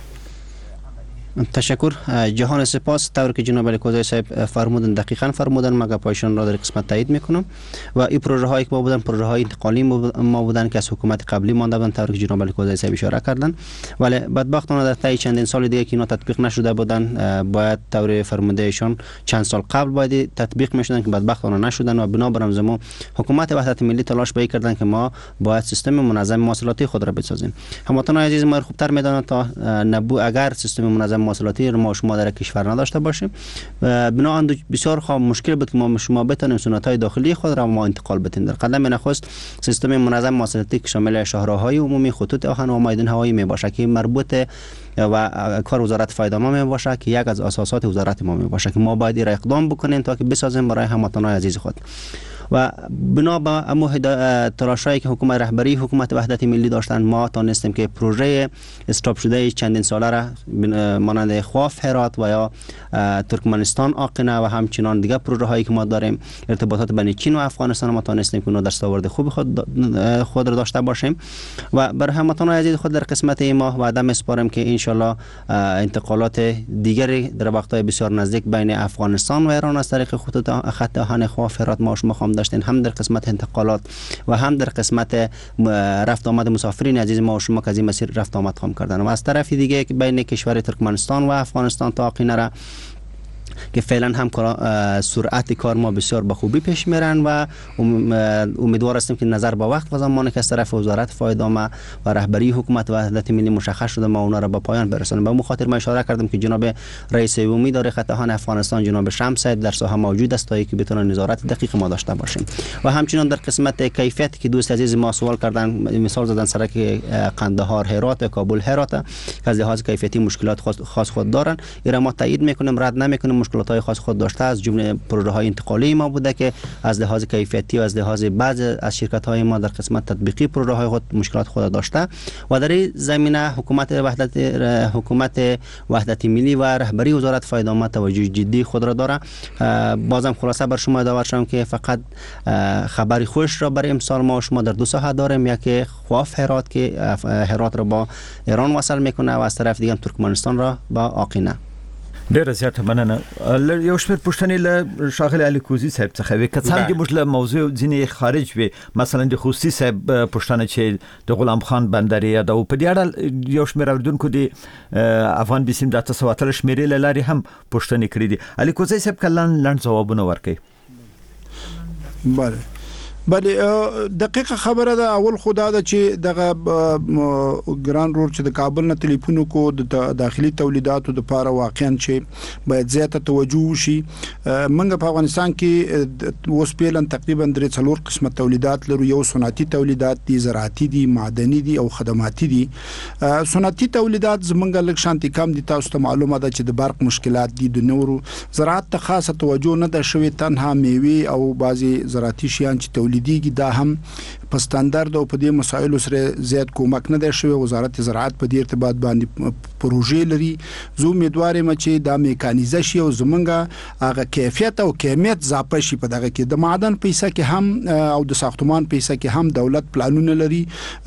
تشکر. جهان سپاس. طور که جناب الکوزی صاحب فرمودن دقیقاً فرمودن مگه پایشان را در قسمت تایید میکنم و این پروژه هایی که ما بودن پروژه های انتقالی ما بودن که از حکومت قبلی مانده بودن طور که جناب الکوزی صاحب اشاره کردن ولی بدبختانه در طی چندین سال دیگه که اینا تطبیق نشده بودن باید طور فرموده ایشان چند سال قبل باید تطبیق میشدن که بدبختانه نشدن و بنابراین زمو حکومت وحدت ملی تلاش به کردن که ما باید سیستم منظم مواصلاتی خود را بسازیم. هموطنان عزیز ما خوبتر میدانند تا نبو اگر سیستم منظم مواصلاتی رو ما شما در کشور نداشته باشیم بنابراین بسیار خوب مشکل بود که ما شما بتونیم سنت‌های داخلی خود را ما انتقال بدیم. در قدم نخست سیستم منظم مواصلاتی که شامل شاهراهای عمومی خطوط آهن و میدان هوایی می باشه که مربوط و کار وزارت فایده‌مند می باشه که یک از اساسات وزارت ما می باشه که ما باید را اقدام بکنیم تا که بسازیم برای هموطنان عزیز خود و بنا به امو تلاشایی که حکومت رهبری حکومت وحدت ملی داشتن ما تانستیم که پروژه استاپ شده چندین ساله را مانند خواف هرات و یا ترکمنستان آقنه و همچنان دیگه پروژه هایی که ما داریم ارتباطات بین چین و افغانستان ما تانستیم که اونو دستاورد خوب خود خود را داشته باشیم و برای هموطنان عزیز خود در قسمت ما وعده می‌سپارم که ان شاء الله انتقالات دیگری در وقت‌های بسیار نزدیک بین افغانستان و ایران از طریق خطوط خط آهن خواف هرات ما شما خواهم داشتین هم در قسمت انتقالات و هم در قسمت رفت آمد مسافرین عزیز ما و شما که از این مسیر رفت آمد خواهم کردن و از طرف دیگه بین کشور ترکمنستان و افغانستان تا آقینه را که فعلا هم سرعت کار ما بسیار به خوبی پیش میرن و امیدوار هستیم که نظر به وقت و زمانی که از طرف وزارت فایده‌مند و رهبری حکومت وحدت ملی مشخص شده ما اونا را به پایان برسانیم. به اون خاطر ما اشاره کردم که جناب رئیس عمومی داره خط آهن افغانستان جناب شمس صاحب در ساحه موجود است تا که بتونه نظارت دقیق ما داشته باشیم و همچنین در قسمت کیفیت که دوست عزیز ما سوال کردن مثال زدن سرک قندهار هرات و کابل هرات که از لحاظ کیفیتی مشکلات خاص خود دارن اینا ما تایید میکنیم رد نمیکنیم. مشکلات‌های خاص خود داشته، از جمله پروژه‌های انتقالی ما بوده که از لحاظ کیفیتی و از لحاظ بعض از شرکت‌های ما در قسمت تطبیقی پروژه‌های خود مشکلات خود داشته و در این زمینه حکومت وحدت حکومت وحدت ملی و رهبری وزارت فایده‌آمد توجه جدی خود را داره. بازم خلاصه بر شما داور شدم که فقط خبری خوش را برای امسال ما شما در دو ساحه داریم، یکی خواف هرات که هرات را با ایران وصل میکنه و از طرف دیگه ترکمنستان را با آقینه. ډیره زیاته مننه. یو شمېر پوښتنې له ښاغلي علي کوزي صاحب څخه وي که څنګه موږ له موضوع ځینې خارج وي، مثلا د خوستی صاحب پوښتنه چې د غلام خان بندر یا د په دې اړه یو شمېر اوریدونکو د افغان بسیم د تاسو وتل شمیرې له لارې هم پوښتنې کړې دي. علي کوزي صاحب کلن لاند ځوابونه ورکړي. بله بله دقیقه خبره ده. اول خدا ده چې دغه ګران رور چې د کابل نه ټلیفون کو د داخلي تولیداتو د لپاره واقعا چې باید زیاته توجه وشي. منګه په افغانستان کې اوس پیلن تقریبا درې څلور قسمه تولیدات لرو. یو صنعتي تولیدات دي، زراعتي دي، معدني دي او خدماتي دي. صنعتي تولیدات زمونږ لږ شانتي کم دي. تاسو ته معلومه ده چې د برق مشکلات دي. د نورو زراعت ته خاصه توجه نه ده شوې، تنها میوه او بعضي زراعتي شیان چې لیديږي دا هم په ستاندرد او په دې مسایلو سره زیات کومک نه دی شوی. وزارت زراعت په دې ارتباط باندې پروژې لري. زه امیدوار یم چې دا میکانیزه شي او زمونږ هغه کیفیت او کمیت اضافه شي. په دغه کې د معدن پیسې کې هم او د ساختمان پیسې کې هم دولت پلانونه لري.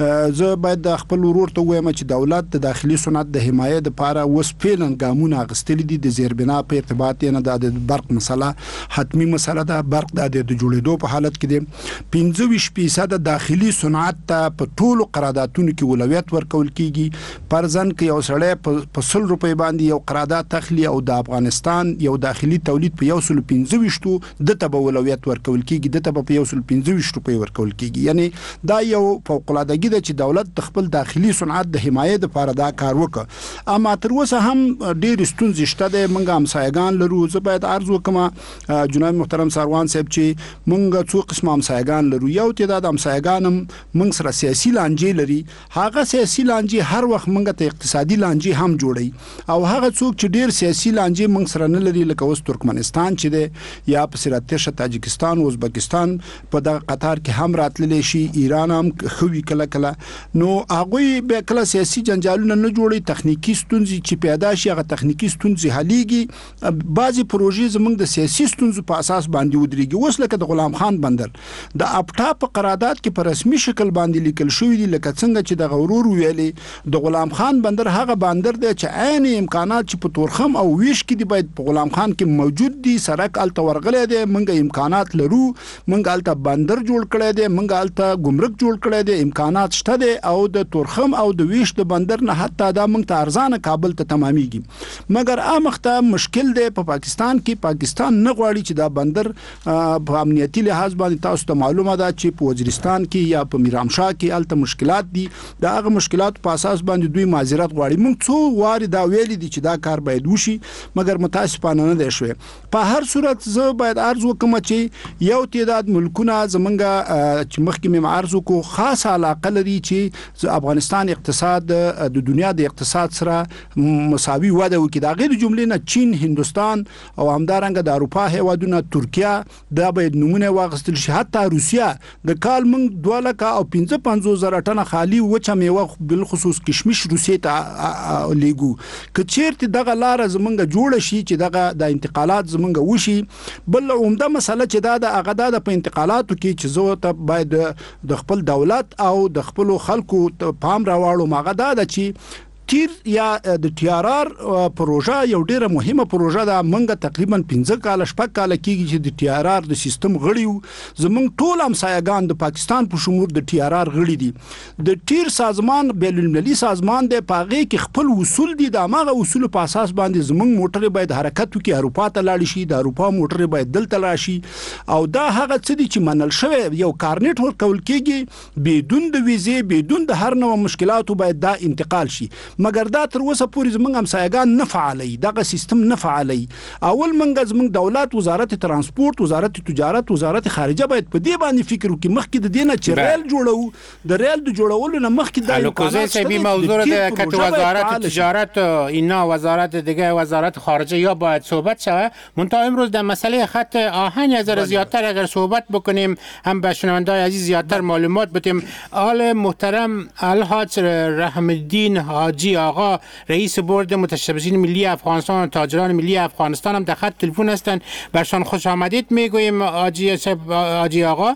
زه باید د خپل ورور ته وایم چې دولت د داخلي صنعت د حمایت لپاره وس پیلن ګامونه اخیستل دي. د زیربنا په ارتباط نه د برق مسله حتمی مسله ده. برق د جوړېدو په حالت کې دی. پنځه ویشت فیصد داخلي صنعت ته په ټولو قراردادونو کې اولویت ورکول کیږي. پرځن کې یو سړی په سل روپۍ باندې یو قرارداد تخلی او د افغانستان یو داخلي تولید په یو سل پنځه ویشت د ته اولویت ورکول کیږي، د ته په یو سل پنځه ویشت روپۍ ورکول کیږي. یعنی دا یو فوق العادهګي ده چې دولت د خپل داخلي صنعت د حمایت لپاره دا کار وکړي. اما تر اوسه هم ډېر ستونزې شته ده. منګه همسایگان لرو. زه باید عرض وکم جناب محترم سروان صاحب چې منګه څو قسم همسایگان لرو. یو تعداد همسایگانم منګ سره سیاسي لانجې لري. هغه سیاسي لانجې هر وخت منګه ته اقتصادي لانجې هم جوړي او هغه څوک چې ډیر سیاسي لانجې منګ سره نه لري لکه اوس ترکمنستان چې دی یا په سراتشه تاجکستان او ازبکستان په دغه قطار کې هم راتللی شي، ایران هم خوي کله کله، نو هغه به کله سیاسي جنجالونه نه جوړي. تخنیکی ستونزې چې پیدا شي هغه تخنیکی ستونزې حلېږي. بعضي پروژې زمونږ د سیاسي ستونزو په اساس باندې ودرېږي. اوس لکه د غلام خان بندر د اپټا په قرارداد کې په رسمي شکل باندې لیکل شوی دی لکه څنګه چې د غورور ویلي د غلام خان بندر هغه بندر دی چې عین امکانات چې په تورخم او ویش کې دی باید په غلام خان کې موجود دي. سرک الته ورغلې دی، منګه امکانات لرو، منګه الته بندر جوړ کړی دی، منګه الته ګمرک جوړ کړی دی، امکانات شته دی او د تورخم او د ویش د بندر نه حتی دا منګ ته ارزانه کابل ته تمامېږي. مګر امخته مشکل دی په پاکستان کې. پاکستان نه غواړي چې دا بندر په امنیتي لحاظ باندې تاسو ته معلومه ده چې په وزیرستان کې یا په میرامشاه کې الته مشکلات دي. دا هغه مشکلات په اساس باندې دوی معذرت غواړي. موږ څو واري دا ویلي دي چې دا کار باید وشي مګر متاسفانه نه دی شوی. په هر صورت زه باید عرض وکم چې یو تعداد ملکونه زمونږ چې مخکې مې عرض وکړو خاص علاقه لري چې افغانستان اقتصاد د دنیا د اقتصاد سره مساوي وده وکړي. دا غیر جملې نه چین، هندستان او همدارنګه د اروپا هیوادونه، ترکیه دا باید نمونه واغستل شي. حتی روسیا د کال من دوه لکه او پنځه پنځوس زره ټنه خالي وچه میوه بل خصوص کشمش روسیې ته لیګو. که چیرته دغه لار زمونږ جوړ شي چې دغه د انتقالات زمونږ وشي. بل عمده مسله چې دا د هغه د په انتقالاتو کې چې زه ته باید د خپل دولت او د خپل خلکو پام راوړو ماغه دا د چې تیر یا د ټي آر آر پروژه یو ډیره مهمه پروژه ده. منګه تقریبا پنځه کال شپږ کال کېږي چې د ټي آر آر د سیستم غړي یو. زمونږ ټول همسایگان د پاکستان په شمول د ټي آر آر غړي دي. د ټیر سازمان بین المللي سازمان دی، پاغه کې خپل اصول دي. د هغه اصول په اساس باندې زمونږ موټر باید حرکت وکړي، اروپا ته لاړ شي، د اروپا موټر باید دلته لاړ شي او دا هغه څه دي چې منل شوی. یو کارنیټ ورکول کېږي بدون د ویزې، بدون د هر نوع مشکلاتو باید دا انتقال شي. مګر دا تر اوسه پورې زمونږ همسایګان نه فعالي دغه سیستم نه فعالي. اول منګ زمونږ دولت وزارت ترانسپورت وزارت تجارت وزارت خارجه باید په دې باندې فکر وکړي مخکې د دې نه چې ریل جوړو د ریل د جوړولو نه مخکې د الکوزه سبی موضوع ده که وزارت تجارت اینا وزارت دیگه وزارت خارجه یا باید صحبت شوه. منتها امروز در مسئله خط آهن از زیادتر اگر صحبت بکنیم هم به شنونده‌های عزیز زیادتر معلومات بدیم. آل محترم الحاج رحم الدین حاجی آقا رئیس بورد متشبثین ملی افغانستان و تاجران ملی افغانستان هم در خط تلفن هستند. برشان خوش آمدید میگوییم حاجی حاجی آقا.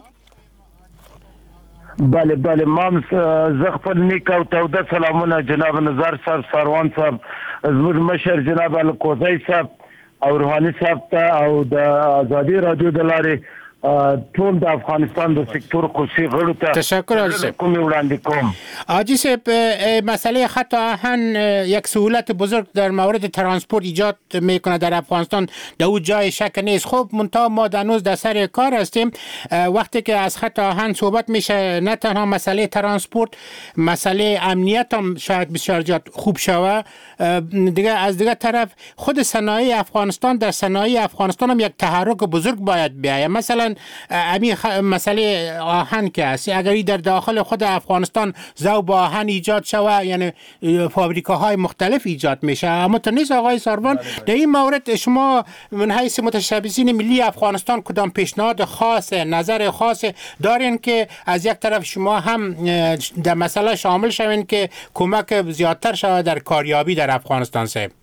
بله بله ما زخفل نیک او توده سلامونه جناب نظر صاحب سروان صاحب زموږ مشر جناب الکوزی صاحب او روحانی صاحب ته او د آزادي رادیو د لارې ټول د افغانستان د سکتور خصوصي غړو ته تشکر حاجی کوم وړاندې کوم. حاجی صاحب مسئله خط آهن یک سهولت بزرگ در مورد ترانسپورت ایجاد میکنه در افغانستان، در اون جای شک نیست. خب منتها ما هنوز در سر کار هستیم. وقتی که از خط آهن صحبت میشه نه تنها مسئله ترانسپورت، مسئله امنیت هم شاید بسیار زیاد خوب شوه. دیگه از دیگه طرف خود صنایع افغانستان در صنایع افغانستان هم یک تحرک بزرگ باید بیاید. مثلا امی خ... مسئله آهن که است، اگر در داخل خود افغانستان ذوب آهن ایجاد شوه یعنی فابریکاهای مختلف ایجاد میشه. اما تو نیست آقای سروان در این مورد شما من حیث متشبثین ملی افغانستان کدام پیشنهاد خاص نظر خاص دارین که از یک طرف شما هم در مسئله شامل شوین که کمک زیادتر شود در کاریابی در افغانستان صاحب؟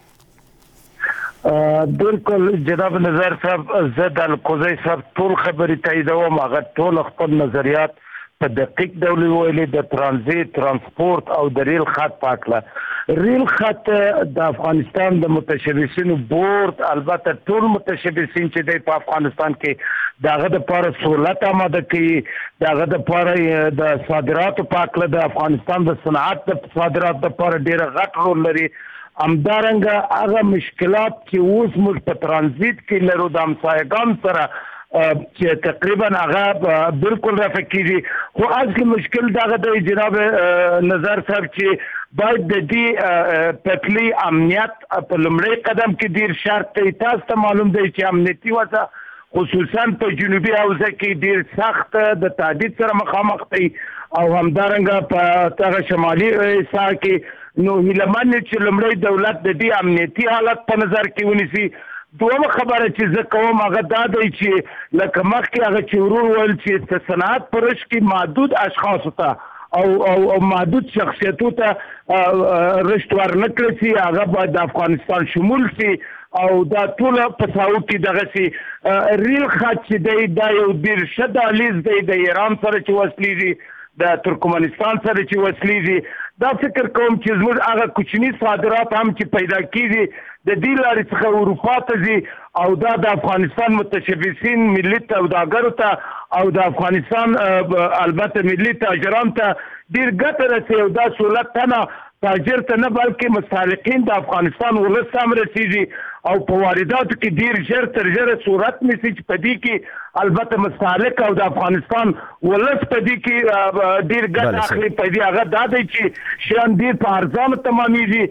بالکل جناب نظر صاحب زه د الکوزی صاحب ټول خبرې تاییدوم. هغه ټول خپل نظریات په دقیق ډول ویلي د ترانزیت ترانسپورت او د ریل خط په اړه. ریل خط د افغانستان د متشبثینو بورد البته ټول متشبثین چې دی په افغانستان کې دغه د لپاره سہولت آماده کوي، دغه د لپاره د صادراتو په اړه د افغانستان د صنعت د صادراتو لپاره ډېر غټ رول لري. همدارنګه هغه مشکلات چې اوس موږ په ترانزیت کې لرو د همسایګانو سره چې تقریبا هغه بالکل رافع کیږي، خو اصلي مشکل دغه د جناب نظر صاحب چې باید د دې پټلي امنیت په لومړي قدم کې ډیر شرط دی. تاسو ته معلوم دی چې امنیتي وضع خصوصا په جنوبي حوزه کې ډیر سخت د تهدید سره مخامخ دی او همدارنګه په هغه شمالي ساحه کې نو هیلمن چې لومړی دولت د دې امنیتي حالت په نظر کې ونیسي. دومره خبره چې زه کوم هغه دا دی چې لکه مخکې هغه چې ورور ویل چې د صنعت په رشد کې محدود اشخاصو ته او او محدود شخصیتو ته رشد ورنکړل شي، هغه باید د افغانستان شمول شي او دا ټول په ساو کې دغه سي ریل خط چې دی دا یو ډیر ښه دهلیز دی د ایران سره چې وصلېږي، د ترکمنستان سره چې وصلېږي. دا فکر کوم چې زموږ هغه کوچني صادرات هم چې پیدا کیږي د دې لارې څخه اروپا ته ځي او دا د افغانستان متشبثین ملي سوداګرو ته او د افغانستان البته ملي تاجرانو ته ډیر ګټه رسوي او دا سهولت نه تاجر ته نه بلکې مستحقین د افغانستان ولس ته هم رسیږي او په وارداتو کې ډیر ژر تر ژره صورت نیسي چې په دې کې البته مستحق او د افغانستان ولس په دې کې ډیر ګټه اخلي. په دې هغه دا دی چې شیان ډیر په ارزانه تمامېږي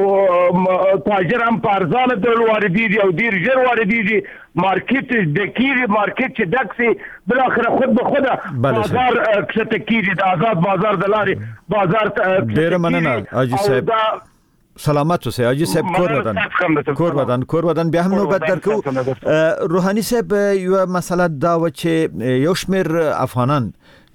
او تاجر هم په ارزانه ډول واردېږي او ډیر ژر واردېږي. مارکیټ د کیږي مارکیټ چې ډک سي بالاخره خود به خوده بازار کښته کیږي، د آزاد بازار د لارې بازار ډېره مننه حاجي صاحب. سلامت اوسئ حاجي صاحب. کور ودان کور ودان کور ودان بیا هم نوبت درکو. روحانی صاحب یو مسله دا و چې یو شمېر افغانان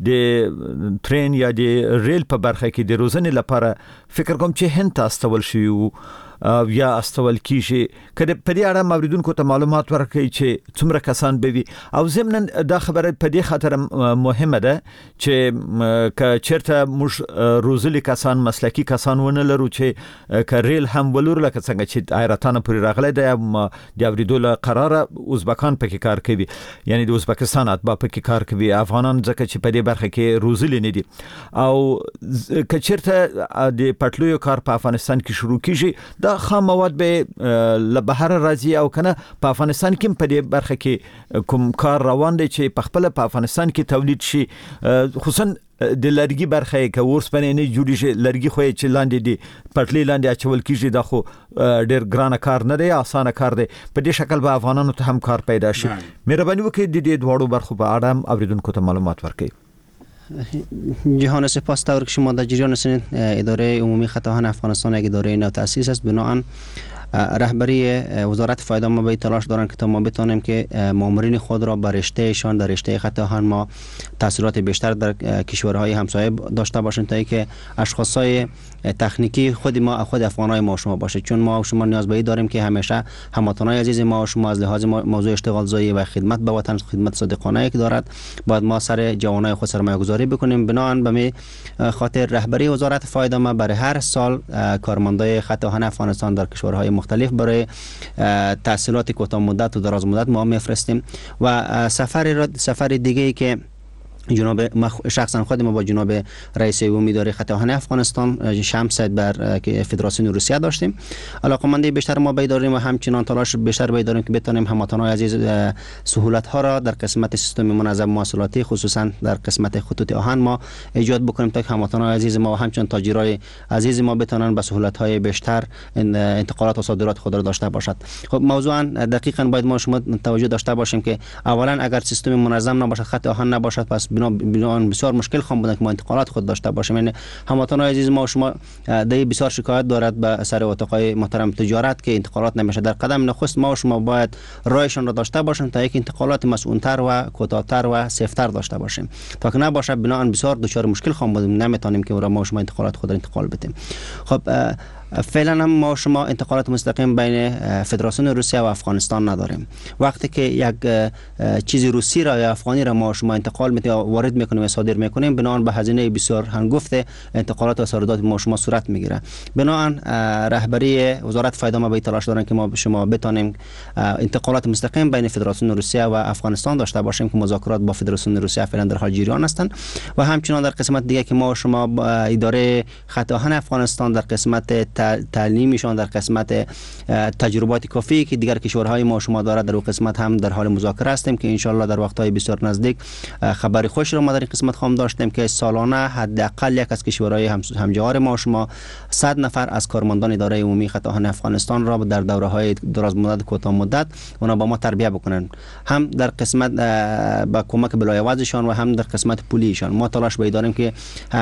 د ترین یا د ریل په برخه کې د روزنې لپاره فکر کوم چې هند ته استول شي یا استول کیږي. کله په دې اړه موریدونکو ته معلومات ورکړي چې څومره کسان به وي او ضمناً دا خبره په دې خاطر مهمه ده چې ک چیرته موږ روزلي کسان مسلکی کسان ونه لرو چې ک ریل هم ولور لکه څنګه چې ایراتانه پورې راغلی دی د اوریدو له قراره ازبکان پکې کار کوي، یعنی د ازبکستان اتباع پکې کار کوي، افغانان ځکه چې په دې برخه کې روزلي نه دي او ک چیرته د پټلویو کار په افغانستان کې شروع کیږي دا خام مواد به له بهر راځي او کنه په افغانستان کې په دې برخه کې کوم کار روان دی چې په خپل په افغانستان کې تولید شي، خصوصا د لرګي برخه کې ورس پنه نه جوړی شي لرګي خو چې لاندې دی پټلی لاندې اچول کیږي دا خو ډېر ګران کار نه دی اسانه کار دی په دې شکل به افغانانو ته هم کار پیدا شي مهرباني وکړئ د دې دواړو برخو په اړه هم اوریدونکو ته معلومات ورکړئ. جهان سپاس طور که شما در جریان هستید. اداره عمومی خطاهان افغانستان یک اداره نو تأسیس است. بنابراین رهبری وزارت فایده ما به تلاش دارن که تا ما بتونیم که مامورین خود را بر رشتهشان در رشته خطاهان ما تاثیرات بیشتر در کشورهای همسایه داشته باشیم تا اینکه اشخاصای تکنیکی خود ما خود افغانای ما شما باشه، چون ما و شما نیاز به این داریم که همیشه هموطنای عزیز ما و شما از لحاظ موضوع اشتغال زایی و خدمت به وطن خدمت صادقانه که دارد باید ما سر جوانای خود سرمایه گذاری بکنیم. بنابراین به می خاطر رهبری وزارت فایده ما برای هر سال کارمندای خطاهان افغانستان در کشورهای مختلف برای تحصیلات کوتاه مدت و دراز مدت ما میفرستیم و سفر سفر دیگه ای که جناب شخصا خود ما با جناب رئیس عمومی اداره خطاهان افغانستان شمس بر فدراسیون روسیه داشتیم. علاقمندی بیشتر ما بیداریم و همچنان تلاش بیشتر بیداریم که بتونیم هموطنان عزیز سهولت ها را در قسمت سیستم منظم مواصلاتی خصوصا در قسمت خطوط آهن ما ایجاد بکنیم تا هموطنان عزیز ما و همچنان تاجرای عزیز ما بتونن به سهولت های بیشتر انتقالات و صادرات خود را داشته باشد. خب موضوعا دقیقاً باید ما شما توجه داشته باشیم که اولا اگر سیستم منظم نباشد خط آهن نباشد پس بنابراین بسیار مشکل خواهد بود که ما انتقالات خود داشته باشیم. یعنی هموطنان عزیز ما و شما دی بسیار شکایت دارد به سر اتاقای محترم تجارت که انتقالات نمیشه. در قدم نخست ما و شما باید رایشان را داشته باشیم تا یک انتقالات مسئول‌تر و کوتاه‌تر و سیفتر داشته باشیم. تا که نباشه بنابراین بسیار دچار مشکل خواهیم بود، نمیتونیم که ما و شما انتقالات خود را انتقال بدیم. خب فعلا هم ما شما انتقالات مستقیم بین فدراسیون روسیه و افغانستان نداریم. وقتی که یک چیزی روسی را یا افغانی را ما شما انتقال میتیم وارد میکنیم و صادر میکنیم بنابراین به هزینه بسیار هنگفت انتقالات و صادرات ما شما صورت میگیره. بنابراین رهبری وزارت فایده ما به تلاش دارن که ما شما بتونیم انتقالات مستقیم بین فدراسیون روسیه و افغانستان داشته باشیم که مذاکرات با فدراسیون روسیه فعلا در حال جریان هستند و همچنان در قسمت دیگه که ما شما اداره خطاهان افغانستان در قسمت تعلیمیشان در قسمت تجربات کافی که دیگر کشورهای ما شما دارد در اون قسمت هم در حال مذاکره هستیم که ان شاء الله در وقت‌های بسیار نزدیک خبر خوش رو ما در این قسمت خواهم داشتیم که سالانه حداقل یک از کشورهای همجوار ما شما صد نفر از کارمندان اداره عمومی خطاهان افغانستان را در دوره‌های دراز مدت کوتاه مدت اونا با ما تربیت بکنن، هم در قسمت با کمک بلایوازشان و هم در قسمت پولیشان. ما تلاش باید داریم که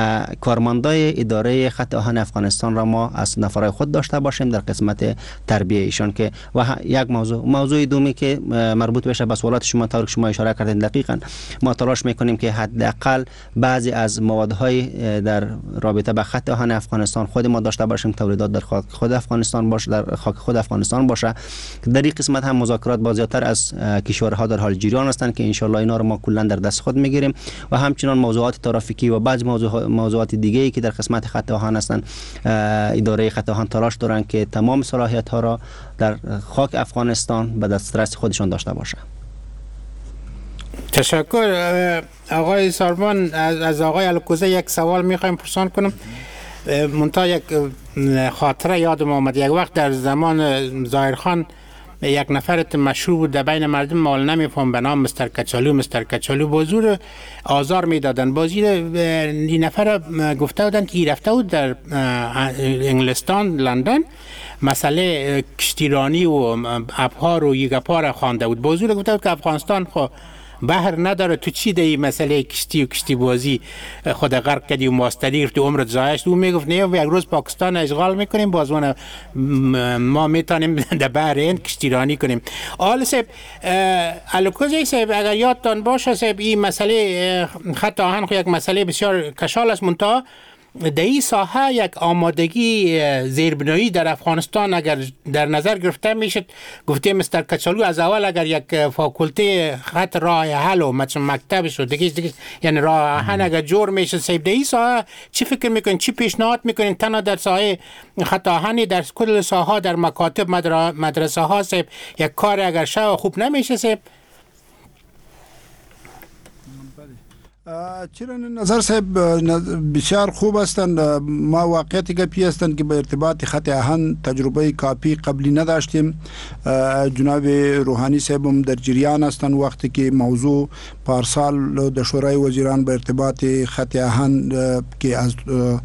کارمندای اداره خطاهان افغانستان را ما از نفرای خود داشته باشیم در قسمت تربیه ایشان که و یک موضوع موضوع دومی که مربوط بشه به سوالات شما طور که شما اشاره کردین دقیقاً ما تلاش میکنیم که حداقل بعضی از موادهای در رابطه با خط آهن افغانستان خود ما داشته باشیم، تولیدات در خاک خود افغانستان باشه، در خاک خود افغانستان باشه. در این قسمت هم مذاکرات با زیاتر از کشورها در حال جریان هستند که ان شاء الله اینا رو ما کلا در دست خود میگیریم و همچنان موضوعات ترافیکی و بعضی موضوع موضوعات دیگه ای که در قسمت خط آهن هستند اداره خطاهان تلاش دارن که تمام صلاحیت ها را در خاک افغانستان به دسترس خودشان داشته باشه. تشکر آقای ساربان. از آقای الکوزه یک سوال میخوایم پرسان کنم. منتها یک خاطره یادم آمد. یک وقت در زمان ظاهرخان یک نفرت مشهور بود در بین مردم مال نمیفهم به نام مستر کچالو مستر کچالو بازور آزار میدادن. بازی این نفر گفته بودن که رفته بود در انگلستان لندن مسئله کشتیرانی و ابهار و یگپا را خوانده بود. بازور گفته بود که افغانستان خو بحر نداره، تو چی دی مسئله کشتی و کشتی بازی خود غرق کردی و ماستری گرفتی عمرت ضایع شد. او میگفت نه یک روز پاکستان اشغال میکنیم بازونه ما میتونیم در بحر هند کشتیرانی کنیم. آل صاحب الکوزی صاحب اگر یادتان باشه صاحب این مسئله خط آهن خو یک مسئله بسیار کشال است. منتها در این ساحه یک آمادگی زیربنایی در افغانستان اگر در نظر گرفته میشد گفته مستر کچالو از اول اگر یک فاکولته خط راه حل و مثلا مکتبش و دیگه دیگه یعنی راه آهن اگر جور میشه صاحب در این ساحه چی فکر میکنین، چی پیشنهاد میکنین تنها در ساحه خط آهنی در کل ساحه در مکاتب مدرسه ها صاحب یک کار اگر شو خوب نمیشه صاحب؟ چرا نظر صاحب بسیار خوب هستند. ما واقعیتی گپی هستند که به ارتباط خط آهن تجربه کافی قبلی نداشتیم. جناب روحانی صاحب هم در جریان هستند وقتی که موضوع پارسال در شورای وزیران به ارتباط خط آهن که از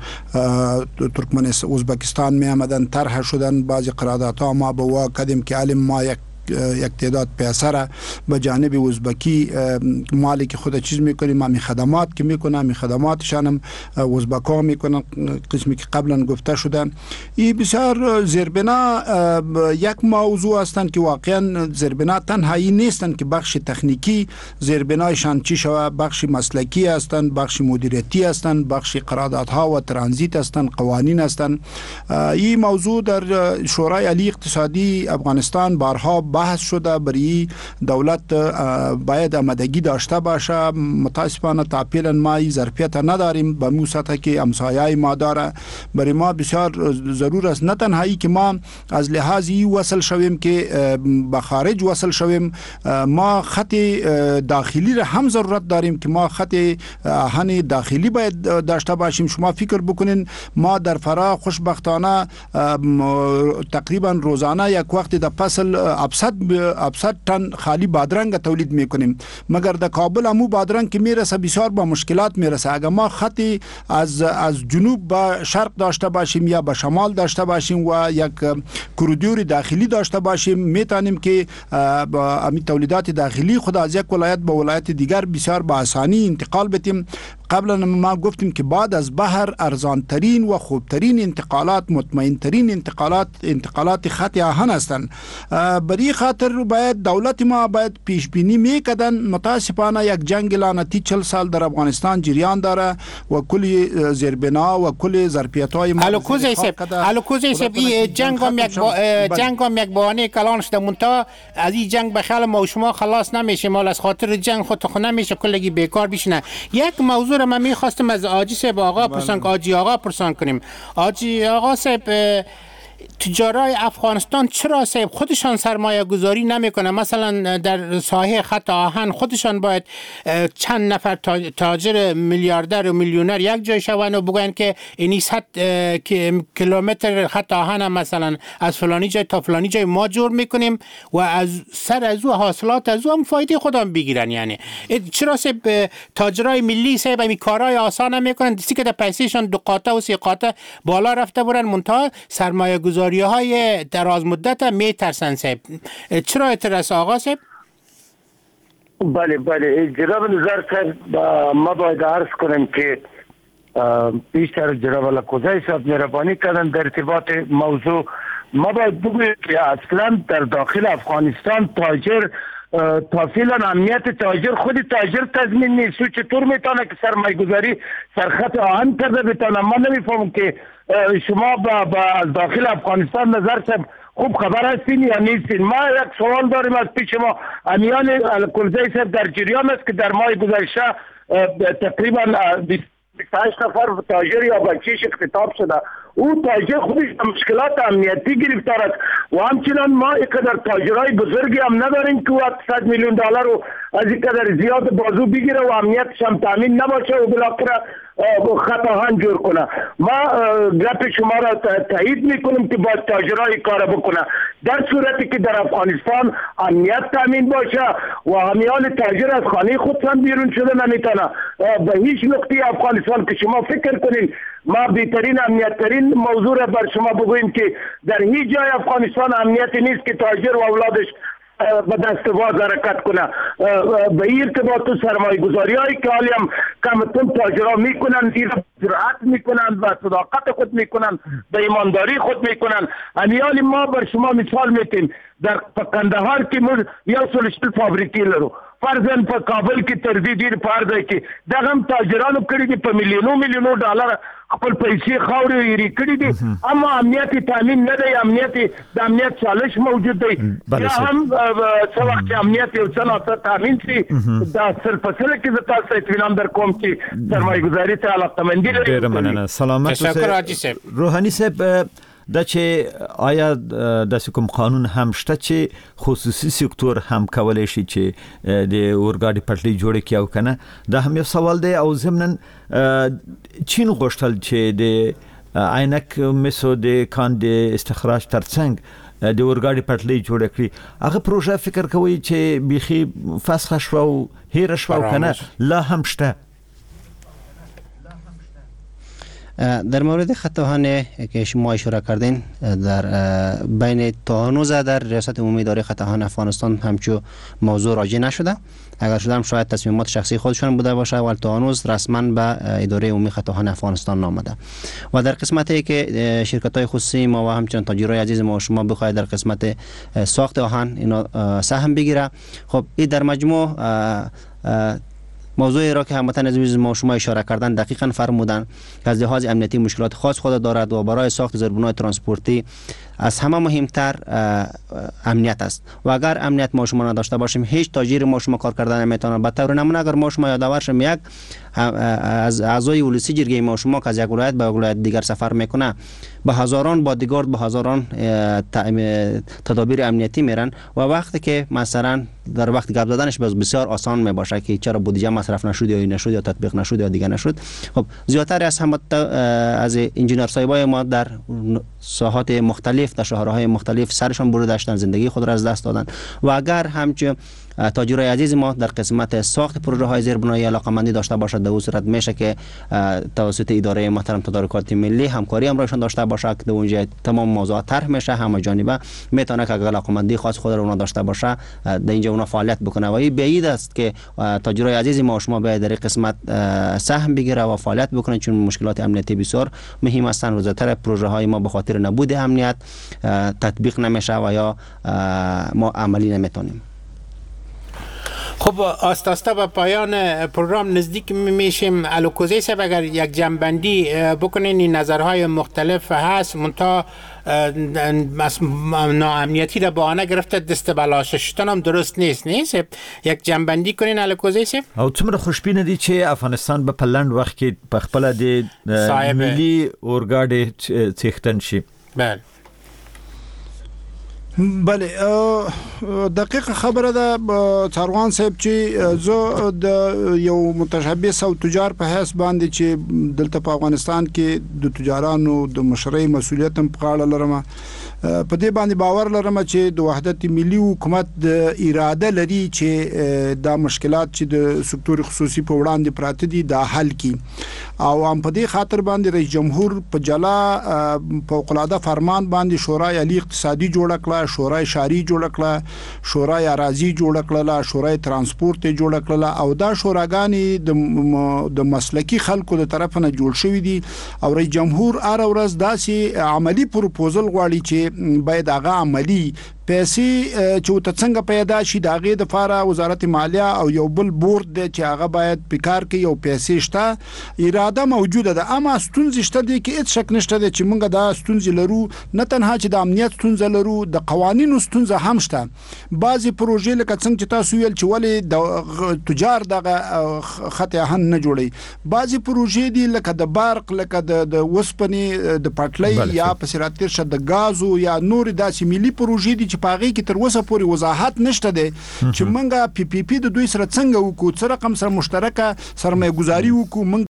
ترکمنستان ازبکستان می آمدن طرح شدن، بعضی قراردادها ما به وا کردیم که علم ما یک یک تعداد پیسره به جانب ازبکی مالی که خود چیز میکنیم، همین خدمات که میکنن، همین خدماتشان هم ازبکا میکنن، قسمی که قبلا گفته شدن. این بسیار زیربنا یک موضوع هستند که واقعا زیربنا تنهایی نیستند که بخش تکنیکی زیربنایشان چی شوه، بخش مسلکی هستند، بخش مدیریتی هستند، بخش قراردادها و ترانزیت هستند، قوانین هستند. این موضوع در شورای عالی اقتصادی افغانستان بارها بحث شده. برای دولت باید آمادگی داشته باشه. متاسفانه تا فعلا ما این ظرفیت نداریم به مو سطح که همسایه‌ای ما داره. برای ما بسیار ضرور است نه تنهایی که ما از لحاظ این وصل شویم که به خارج وصل شویم، ما خط داخلی را هم ضرورت داریم که ما خط آهن داخلی باید داشته باشیم. شما فکر بکنین ما در فرا خوشبختانه تقریبا روزانه یک وقت در فصل ابصد ابصد تن خالی بادرنگ تولید میکنیم، مگر در کابل همو بادرنگ که میرسه بسیار با مشکلات میرسه. اگر ما خطی از از جنوب به شرق داشته باشیم یا به شمال داشته باشیم و یک کوریدور داخلی داشته باشیم، میتونیم که با امی تولیدات داخلی خود از یک ولایت به ولایت دیگر بسیار با آسانی انتقال بدیم. قبلا ما گفتیم که بعد از بحر ارزان ترین و خوبترین انتقالات، مطمئن ترین انتقالات انتقالات خط آهن هستند. برای خاطر باید دولت ما باید پیش بینی میکردن. متاسفانه یک جنگ لعنتی چهل سال در افغانستان جریان داره و کلی زیربنا و کلی ظرفیت‌های ما الوکوزی سب الوکوزی سب این جنگ هم یک جنگ هم یک بهانه کلان شده. منتها از این جنگ به خیال ما و شما خلاص نمیشه، مال از خاطر جنگ خود خود نمیشه کلگی بیکار بشینه. یک موضوع من میخواستم از آجی صاحب آقا پرسان که آجی آقا پرسان کنیم. آجی آقا صاحب تجارای افغانستان چرا صاحب خودشان سرمایه گذاری نمیکنه؟ مثلا در ساحه خط آهن خودشان باید چند نفر تاجر میلیاردر و میلیونر یک جای شوند و بگوین که اینی صد کیلومتر خط آهن مثلا از فلانی جای تا فلانی جای ما جور میکنیم و از سر از او حاصلات از او هم فایده خودم بگیرن. یعنی چرا صاحب تاجرای ملی صاحب این کارهای آسان نمیکنن؟ دستی که در پیسهشان دو قاطع و سه قاطع بالا رفته برن، منتها سرمایه گذاری های دراز مدت می ترسن. صاحب چرا اعتراض آقا صاحب؟ بله بله جناب نظر صاحب، ما باید عرض کنم که بیشتر جناب الکوزی صاحب مهربانی کردن در ارتباط موضوع. ما باید بگویم که اصلا در داخل افغانستان تاجر تا فعلا امنیت تاجر خود تاجر تضمین نیست. چطور میتونه که سرمایه گذاری سرخط آهن کرده بتونه؟ من نمیفهمم که شما با, با از داخل افغانستان نظر صاحب خوب خبر هستین یا نیستین. ما یک سوال داریم از پیش ما. امیان الکوزی صاحب در جریان است که در ماه گذشته تقریبا بیست و هشت نفر تاجر یا بچه‌ش اختطاف شده. او تاجر خودش مشکلات امنیتی گرفتار است و همچنان ما اینقدر تاجرای بزرگی هم نداریم که صد میلیون دلار رو از اینقدر زیاد بازو بگیره و امنیتش هم تامین نباشه و بالاخره خط آهن جور کنه. ما گپ شما را تایید میکنیم که باید تاجرای کار بکنه در صورتی که در افغانستان امنیت تامین باشه و همیان تاجر از خانه خودشان بیرون شده نمیتونه. به هیچ نقطه افغانستان که شما فکر کنین، ما بهترین امنیت ترین موضوع را بر شما بگوییم که در هیچ جای افغانستان امنیتی نیست که تاجر و اولادش به دست باز حرکت کنه. به این ارتباط و سرمایه گذاری هایی که حالی هم کمتون تاجرها میکنن، جرأت میکنن و صداقت خود میکنن، به ایمانداری خود میکنن. امیال ما بر شما مثال میتیم در قندهار که ما یا سلشتل فابریکی لرو، فرزن په کابل کې تر دې ډیر پار دی کې دغه هم تاجرانو کړي دي په میلیونو میلیونو ډالر خپل پیسې خاورې یې کړي دي، اما امنیت تامین نه دی، امنیت د امنیت چالش موجود دی. یا هم څه وخت امنیت یو څه نه تامین شي دا سر په سر کې زه تاسو اطمینان در کوم چې سرمایه گذاري ته علاقمندي لري. ډیر مننه. سلامت اوسئ. روحانی صاحب د چې آیا د کوم قانون هم شته چې خصوصي سکتور هم کولای شي چې د اورګاډي پټلۍ جوړ کړي او کنه؟ دا هم یو سوال دی. او ضمن چین غوښتل چې د عینک مسو د کان د استخراج ترڅنګ د اورګاډي پټلۍ جوړ کړي. هغه پروژه فکر کوي چې بيخي فسخ شو او هیر شو کنه لا هم شته؟ در مورد خط آهن که شما اشاره کردین در بین تا هنوز در ریاست عمومی اداره خط آهن افغانستان همچو موضوع راجع نشده. اگر شدم شاید تصمیمات شخصی خودشون بوده باشه ولی تا هنوز رسما به اداره عمومی خط آهن افغانستان نامده. و در قسمتی که شرکت های خصوصی ما و همچنین تاجرای عزیز ما و شما بخواید در قسمت ساخت آهن اینا سهم بگیره، خب این در مجموع موضوعی را که هموطن عزیز ما شما اشاره کردن دقیقاً فرمودن که از لحاظ امنیتی مشکلات خاص خود دارد و برای ساخت زیربنای ترانسپورتی از همه مهمتر امنیت است. و اگر امنیت ما شما نداشته باشیم هیچ تاجر ما شما کار کردن نمیتونه. به طور نمونه اگر ما شما یادآور شیم یک از اعضای ولسی جرگه ما شما که از یک ولایت به ولایت دیگر سفر میکنه به هزاران بادیگارد به هزاران تدابیر امنیتی میرن و وقتی که مثلا در وقت گپ زدنش بسیار آسان میباشه که چرا بودجه مصرف نشد یا نشد یا تطبیق نشد یا دیگه نشد. خب زیاتر از هم از انجینر صاحبای ما در ساحات مختلف در شهرهای مختلف سرشان برو داشتن، زندگی خود را از دست دادن. و اگر همچنین تاجرای عزیز ما در قسمت ساخت پروژه های زیربنایی علاقمندی داشته باشد در اون صورت میشه که توسط اداره محترم تدارکات ملی همکاری همراهشان داشته باشه که در اونجا تمام موضوعات طرح میشه، همه جانبه میتونه که علاقمندی خاص خود را اونا داشته باشه در اینجا اونا فعالیت بکنه. و این بعید است که تاجرای عزیز ما شما به در قسمت سهم بگیره و فعالیت بکنه، چون مشکلات امنیتی بسیار مهم هستند. روزتر پروژه های ما به خاطر نبود امنیت تطبیق نمیشه و یا ما عملی نمیتونیم. خب آسته آسته به پایان پروگرام نزدیک میشیم. الوکوزی صاحب اگر یک جنبندی بکنین، این نظرهای مختلف هست منتها ناامنیتی را بهانه گرفته دست بلاشه شدن هم درست نیست نیست یک جنبندی کنین الوکوزی صاحب؟ او څومره خوشبینه دي چې افغانستان به په لنډ وخت کې په خپل د ملي اورګاډي څښتن شي؟ بله بله دقیق خبره ده څاروان صاحب چې زه د یو متشبث او تجار په حیث باندې چې دلته په افغانستان کې د تجارانو د مشرۍ مسولیت هم په غاړه لرم، په دې باندې باور لرم چې د وحدت ملي حکومت د اراده لري چې دا مشکلات چې د سکتور خصوصي په وړاندې پراته دي دا حل کړي. او هم په دې خاطر باندې رئیس جمهور په جلا فوق العاده فرمان باندې شورای عالی اقتصادي جوړ کړه، شورای شهري جوړ کړه، شورای اراضي جوړ کړه، شورای ترانسپورت جوړ کړه. او دا شوراګانې د د مسلکی خلکو د طرف نه جوړ شوې دي. او رئیس جمهور هر ورځ داسې عملی پروپوزل غواړي چې باید هغه عملی پیسې چې ته څنګه پیدا شي د هغې دپاره وزارت مالیه او یو بل بورډ دی چې هغه باید پکار کوي او پیسې شته، اراده موجوده ده. اما ستونزې شته دي کې هېڅ شک نشته دی چې موږ دا ستونزې لرو، نه تنها چې د امنیت ستونزه لرو، د قوانینو ستونزه هم شته. بعضې پروژې لکه څنګه چې تاسو ویل چې ولې د تجار دغه خط آهن نه جوړوي، بعضې پروژې دي لکه د برق، لکه د اوسپنې د پټلۍ یا په سراتیر شه د ګازو یا نور داسې ملي پروژې دي چې پاغي کې تر اوسه پورې وضاحت نشته دی چې منګه پی پی پی د دوی سره څنګه وکړو، څه رقم سره مشترکه سرمایه گذاري وکړو،